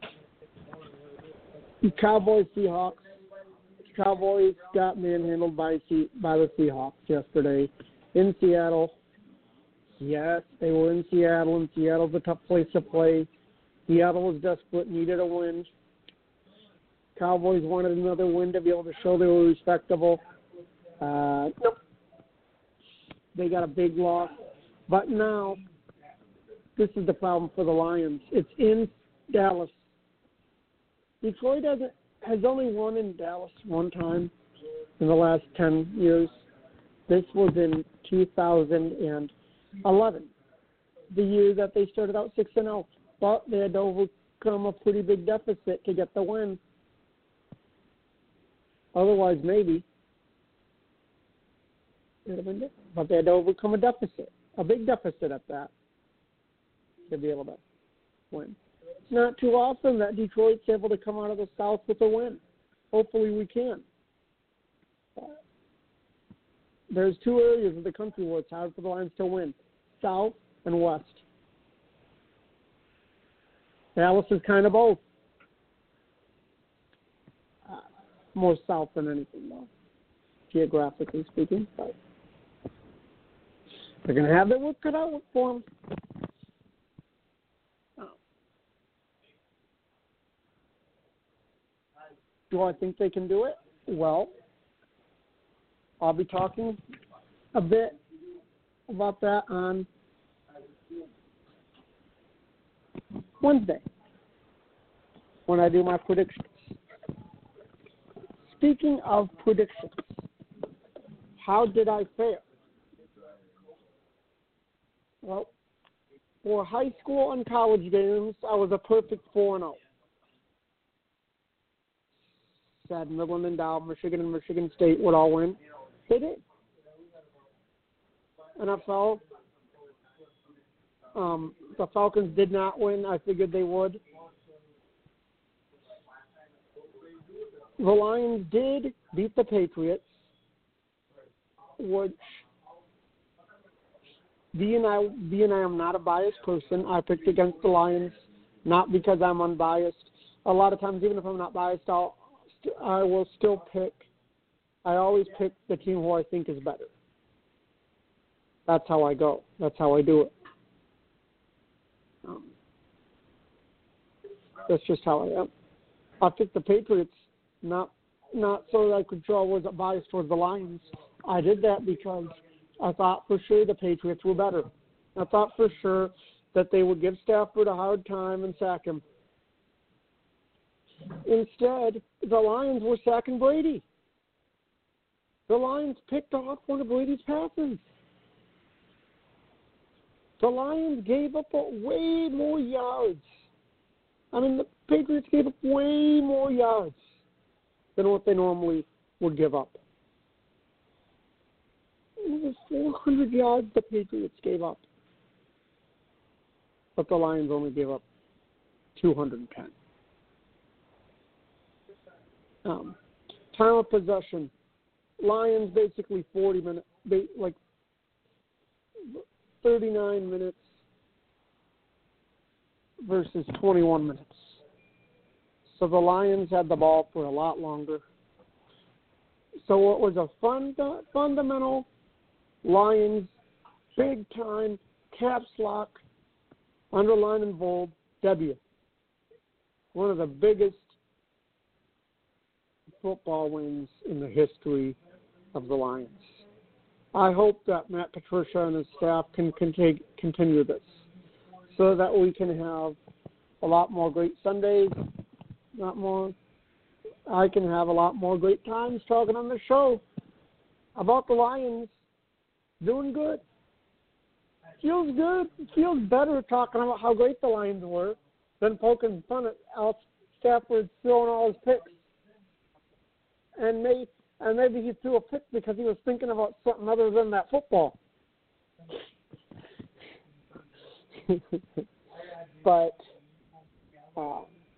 the Cowboys Seahawks. The Cowboys got manhandled by by the Seahawks yesterday in Seattle. Yes, they were in Seattle, and Seattle's a tough place to play. Seattle was desperate, needed a win. Cowboys wanted another win to be able to show they were respectable. Uh, nope. They got a big loss. But now, this is the problem for the Lions. It's in Dallas. Detroit hasn't, has only won in Dallas one time in the last ten years. This was in two thousand eleven, the year that they started out six and oh. But they had to overcome a pretty big deficit to get the win. Otherwise, maybe it would have been different. But they had to overcome a deficit, a big deficit at that, to be able to win. It's not too often that Detroit's able to come out of the South with a win. Hopefully we can. But there's two areas of the country where it's hard for the Lions to win, South and West. Dallas is kind of both. Uh, more South than anything, though, geographically speaking. But they're going to have their work cut out for them. Oh. Do I think they can do it? Well, I'll be talking a bit about that on Wednesday when I do my predictions. Speaking of predictions, how did I fare? Well, for high school and college games, I was a perfect four and oh. Said Midland and Dow, Michigan and Michigan State would all win. They did. N F L, um, the Falcons did not win. I figured they would. The Lions did beat the Patriots, which B and I, B and I am not a biased person. I picked against the Lions, not because I'm unbiased. A lot of times, even if I'm not biased, I'll, I will still pick. I always pick the team who I think is better. That's how I go. That's how I do it. Um, that's just how I am. I picked the Patriots, not not so that I could show I wasn't biased towards the Lions. I did that because I thought for sure the Patriots were better. I thought for sure that they would give Stafford a hard time and sack him. Instead, the Lions were sacking Brady. The Lions picked off one of Brady's passes. The Lions gave up way more yards. I mean, the Patriots gave up way more yards than what they normally would give up. It was four hundred yards the Patriots gave up. But the Lions only gave up two hundred ten. Um, time of possession. Lions basically forty minutes, like thirty-nine minutes versus twenty-one minutes. So the Lions had the ball for a lot longer. So it was a fund, fundamental Lions, big time, caps lock, underline and bold, W. One of the biggest football wins in the history of the Lions. I hope that Matt Patricia and his staff can continue, continue this so that we can have a lot more great Sundays, not more. I can have a lot more great times talking on the show about the Lions doing good. Feels good. It feels better talking about how great the Lions were than poking fun at Alex Stafford throwing all his picks. And maybe, and maybe he threw a pick because he was thinking about something other than that football. But uh,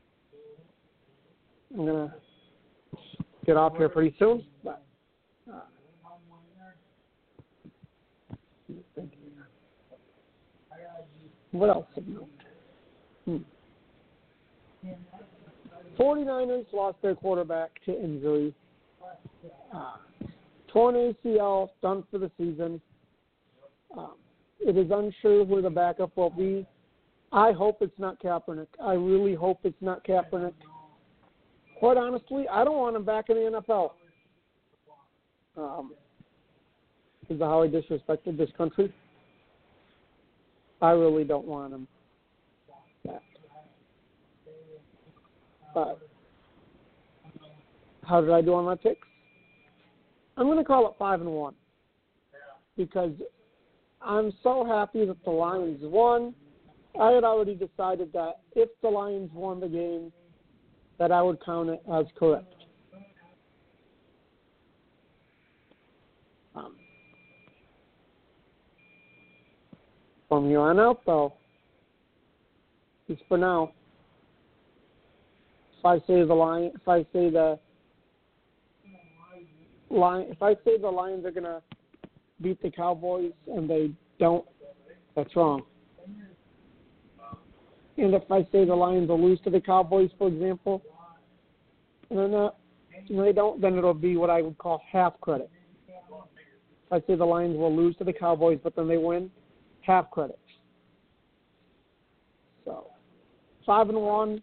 I'm going to get off here pretty soon. But uh, what else of note? Hmm. 49ers lost their quarterback to injury. Uh, torn A C L, done for the season. Um, it is unsure who the backup will be. I hope it's not Kaepernick. I really hope it's not Kaepernick. Quite honestly, I don't want him back in the N F L. Um, because of how he disrespected this country. I really don't want him back. But how did I do on my picks? I'm going to call it five and one because I'm so happy that the Lions won. I had already decided that if the Lions won the game, that I would count it as correct. Um, from here on out, though, at least for now, if I say the Lion, if I say the Lion, if I say the Lions are gonna beat the Cowboys and they don't, that's wrong. And if I say the Lions will lose to the Cowboys, for example, and they're not, and they don't, then it'll be what I would call half credit. If I say the Lions will lose to the Cowboys, but then they win, half credit. So, five and one.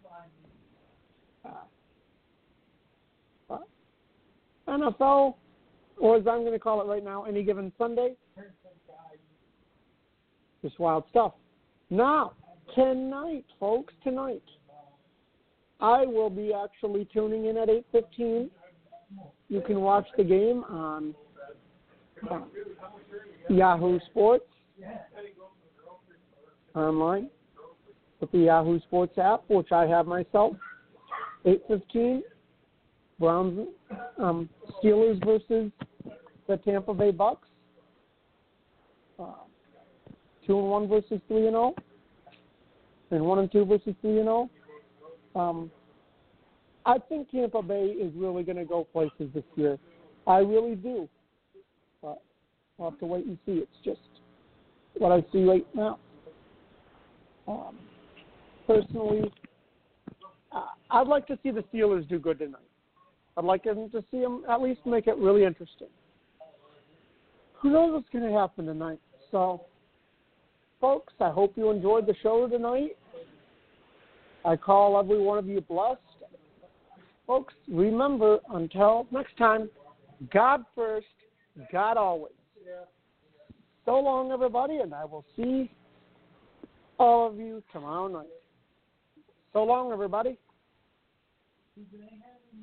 Uh, N F L, or as I'm going to call it right now, any given Sunday, just wild stuff. Now, tonight, folks, tonight, I will be actually tuning in at eight fifteen. You can watch the game on uh, Yahoo Sports online with the Yahoo Sports app, which I have myself. eight fifteen, Browns, um, Steelers versus the Tampa Bay Bucks. Uh, two and one versus three and zero, and one and two versus three and zero. Um, I think Tampa Bay is really going to go places this year. I really do. But we'll have to wait and see. It's just what I see right now. Um, personally, uh, I'd like to see the Steelers do good tonight. I'd like them to see them at least make it really interesting. Who knows what's going to happen tonight? So, folks, I hope you enjoyed the show tonight. I call every one of you blessed. Folks, remember, until next time, God first, God always. So long, everybody, and I will see all of you tomorrow night. So long, everybody.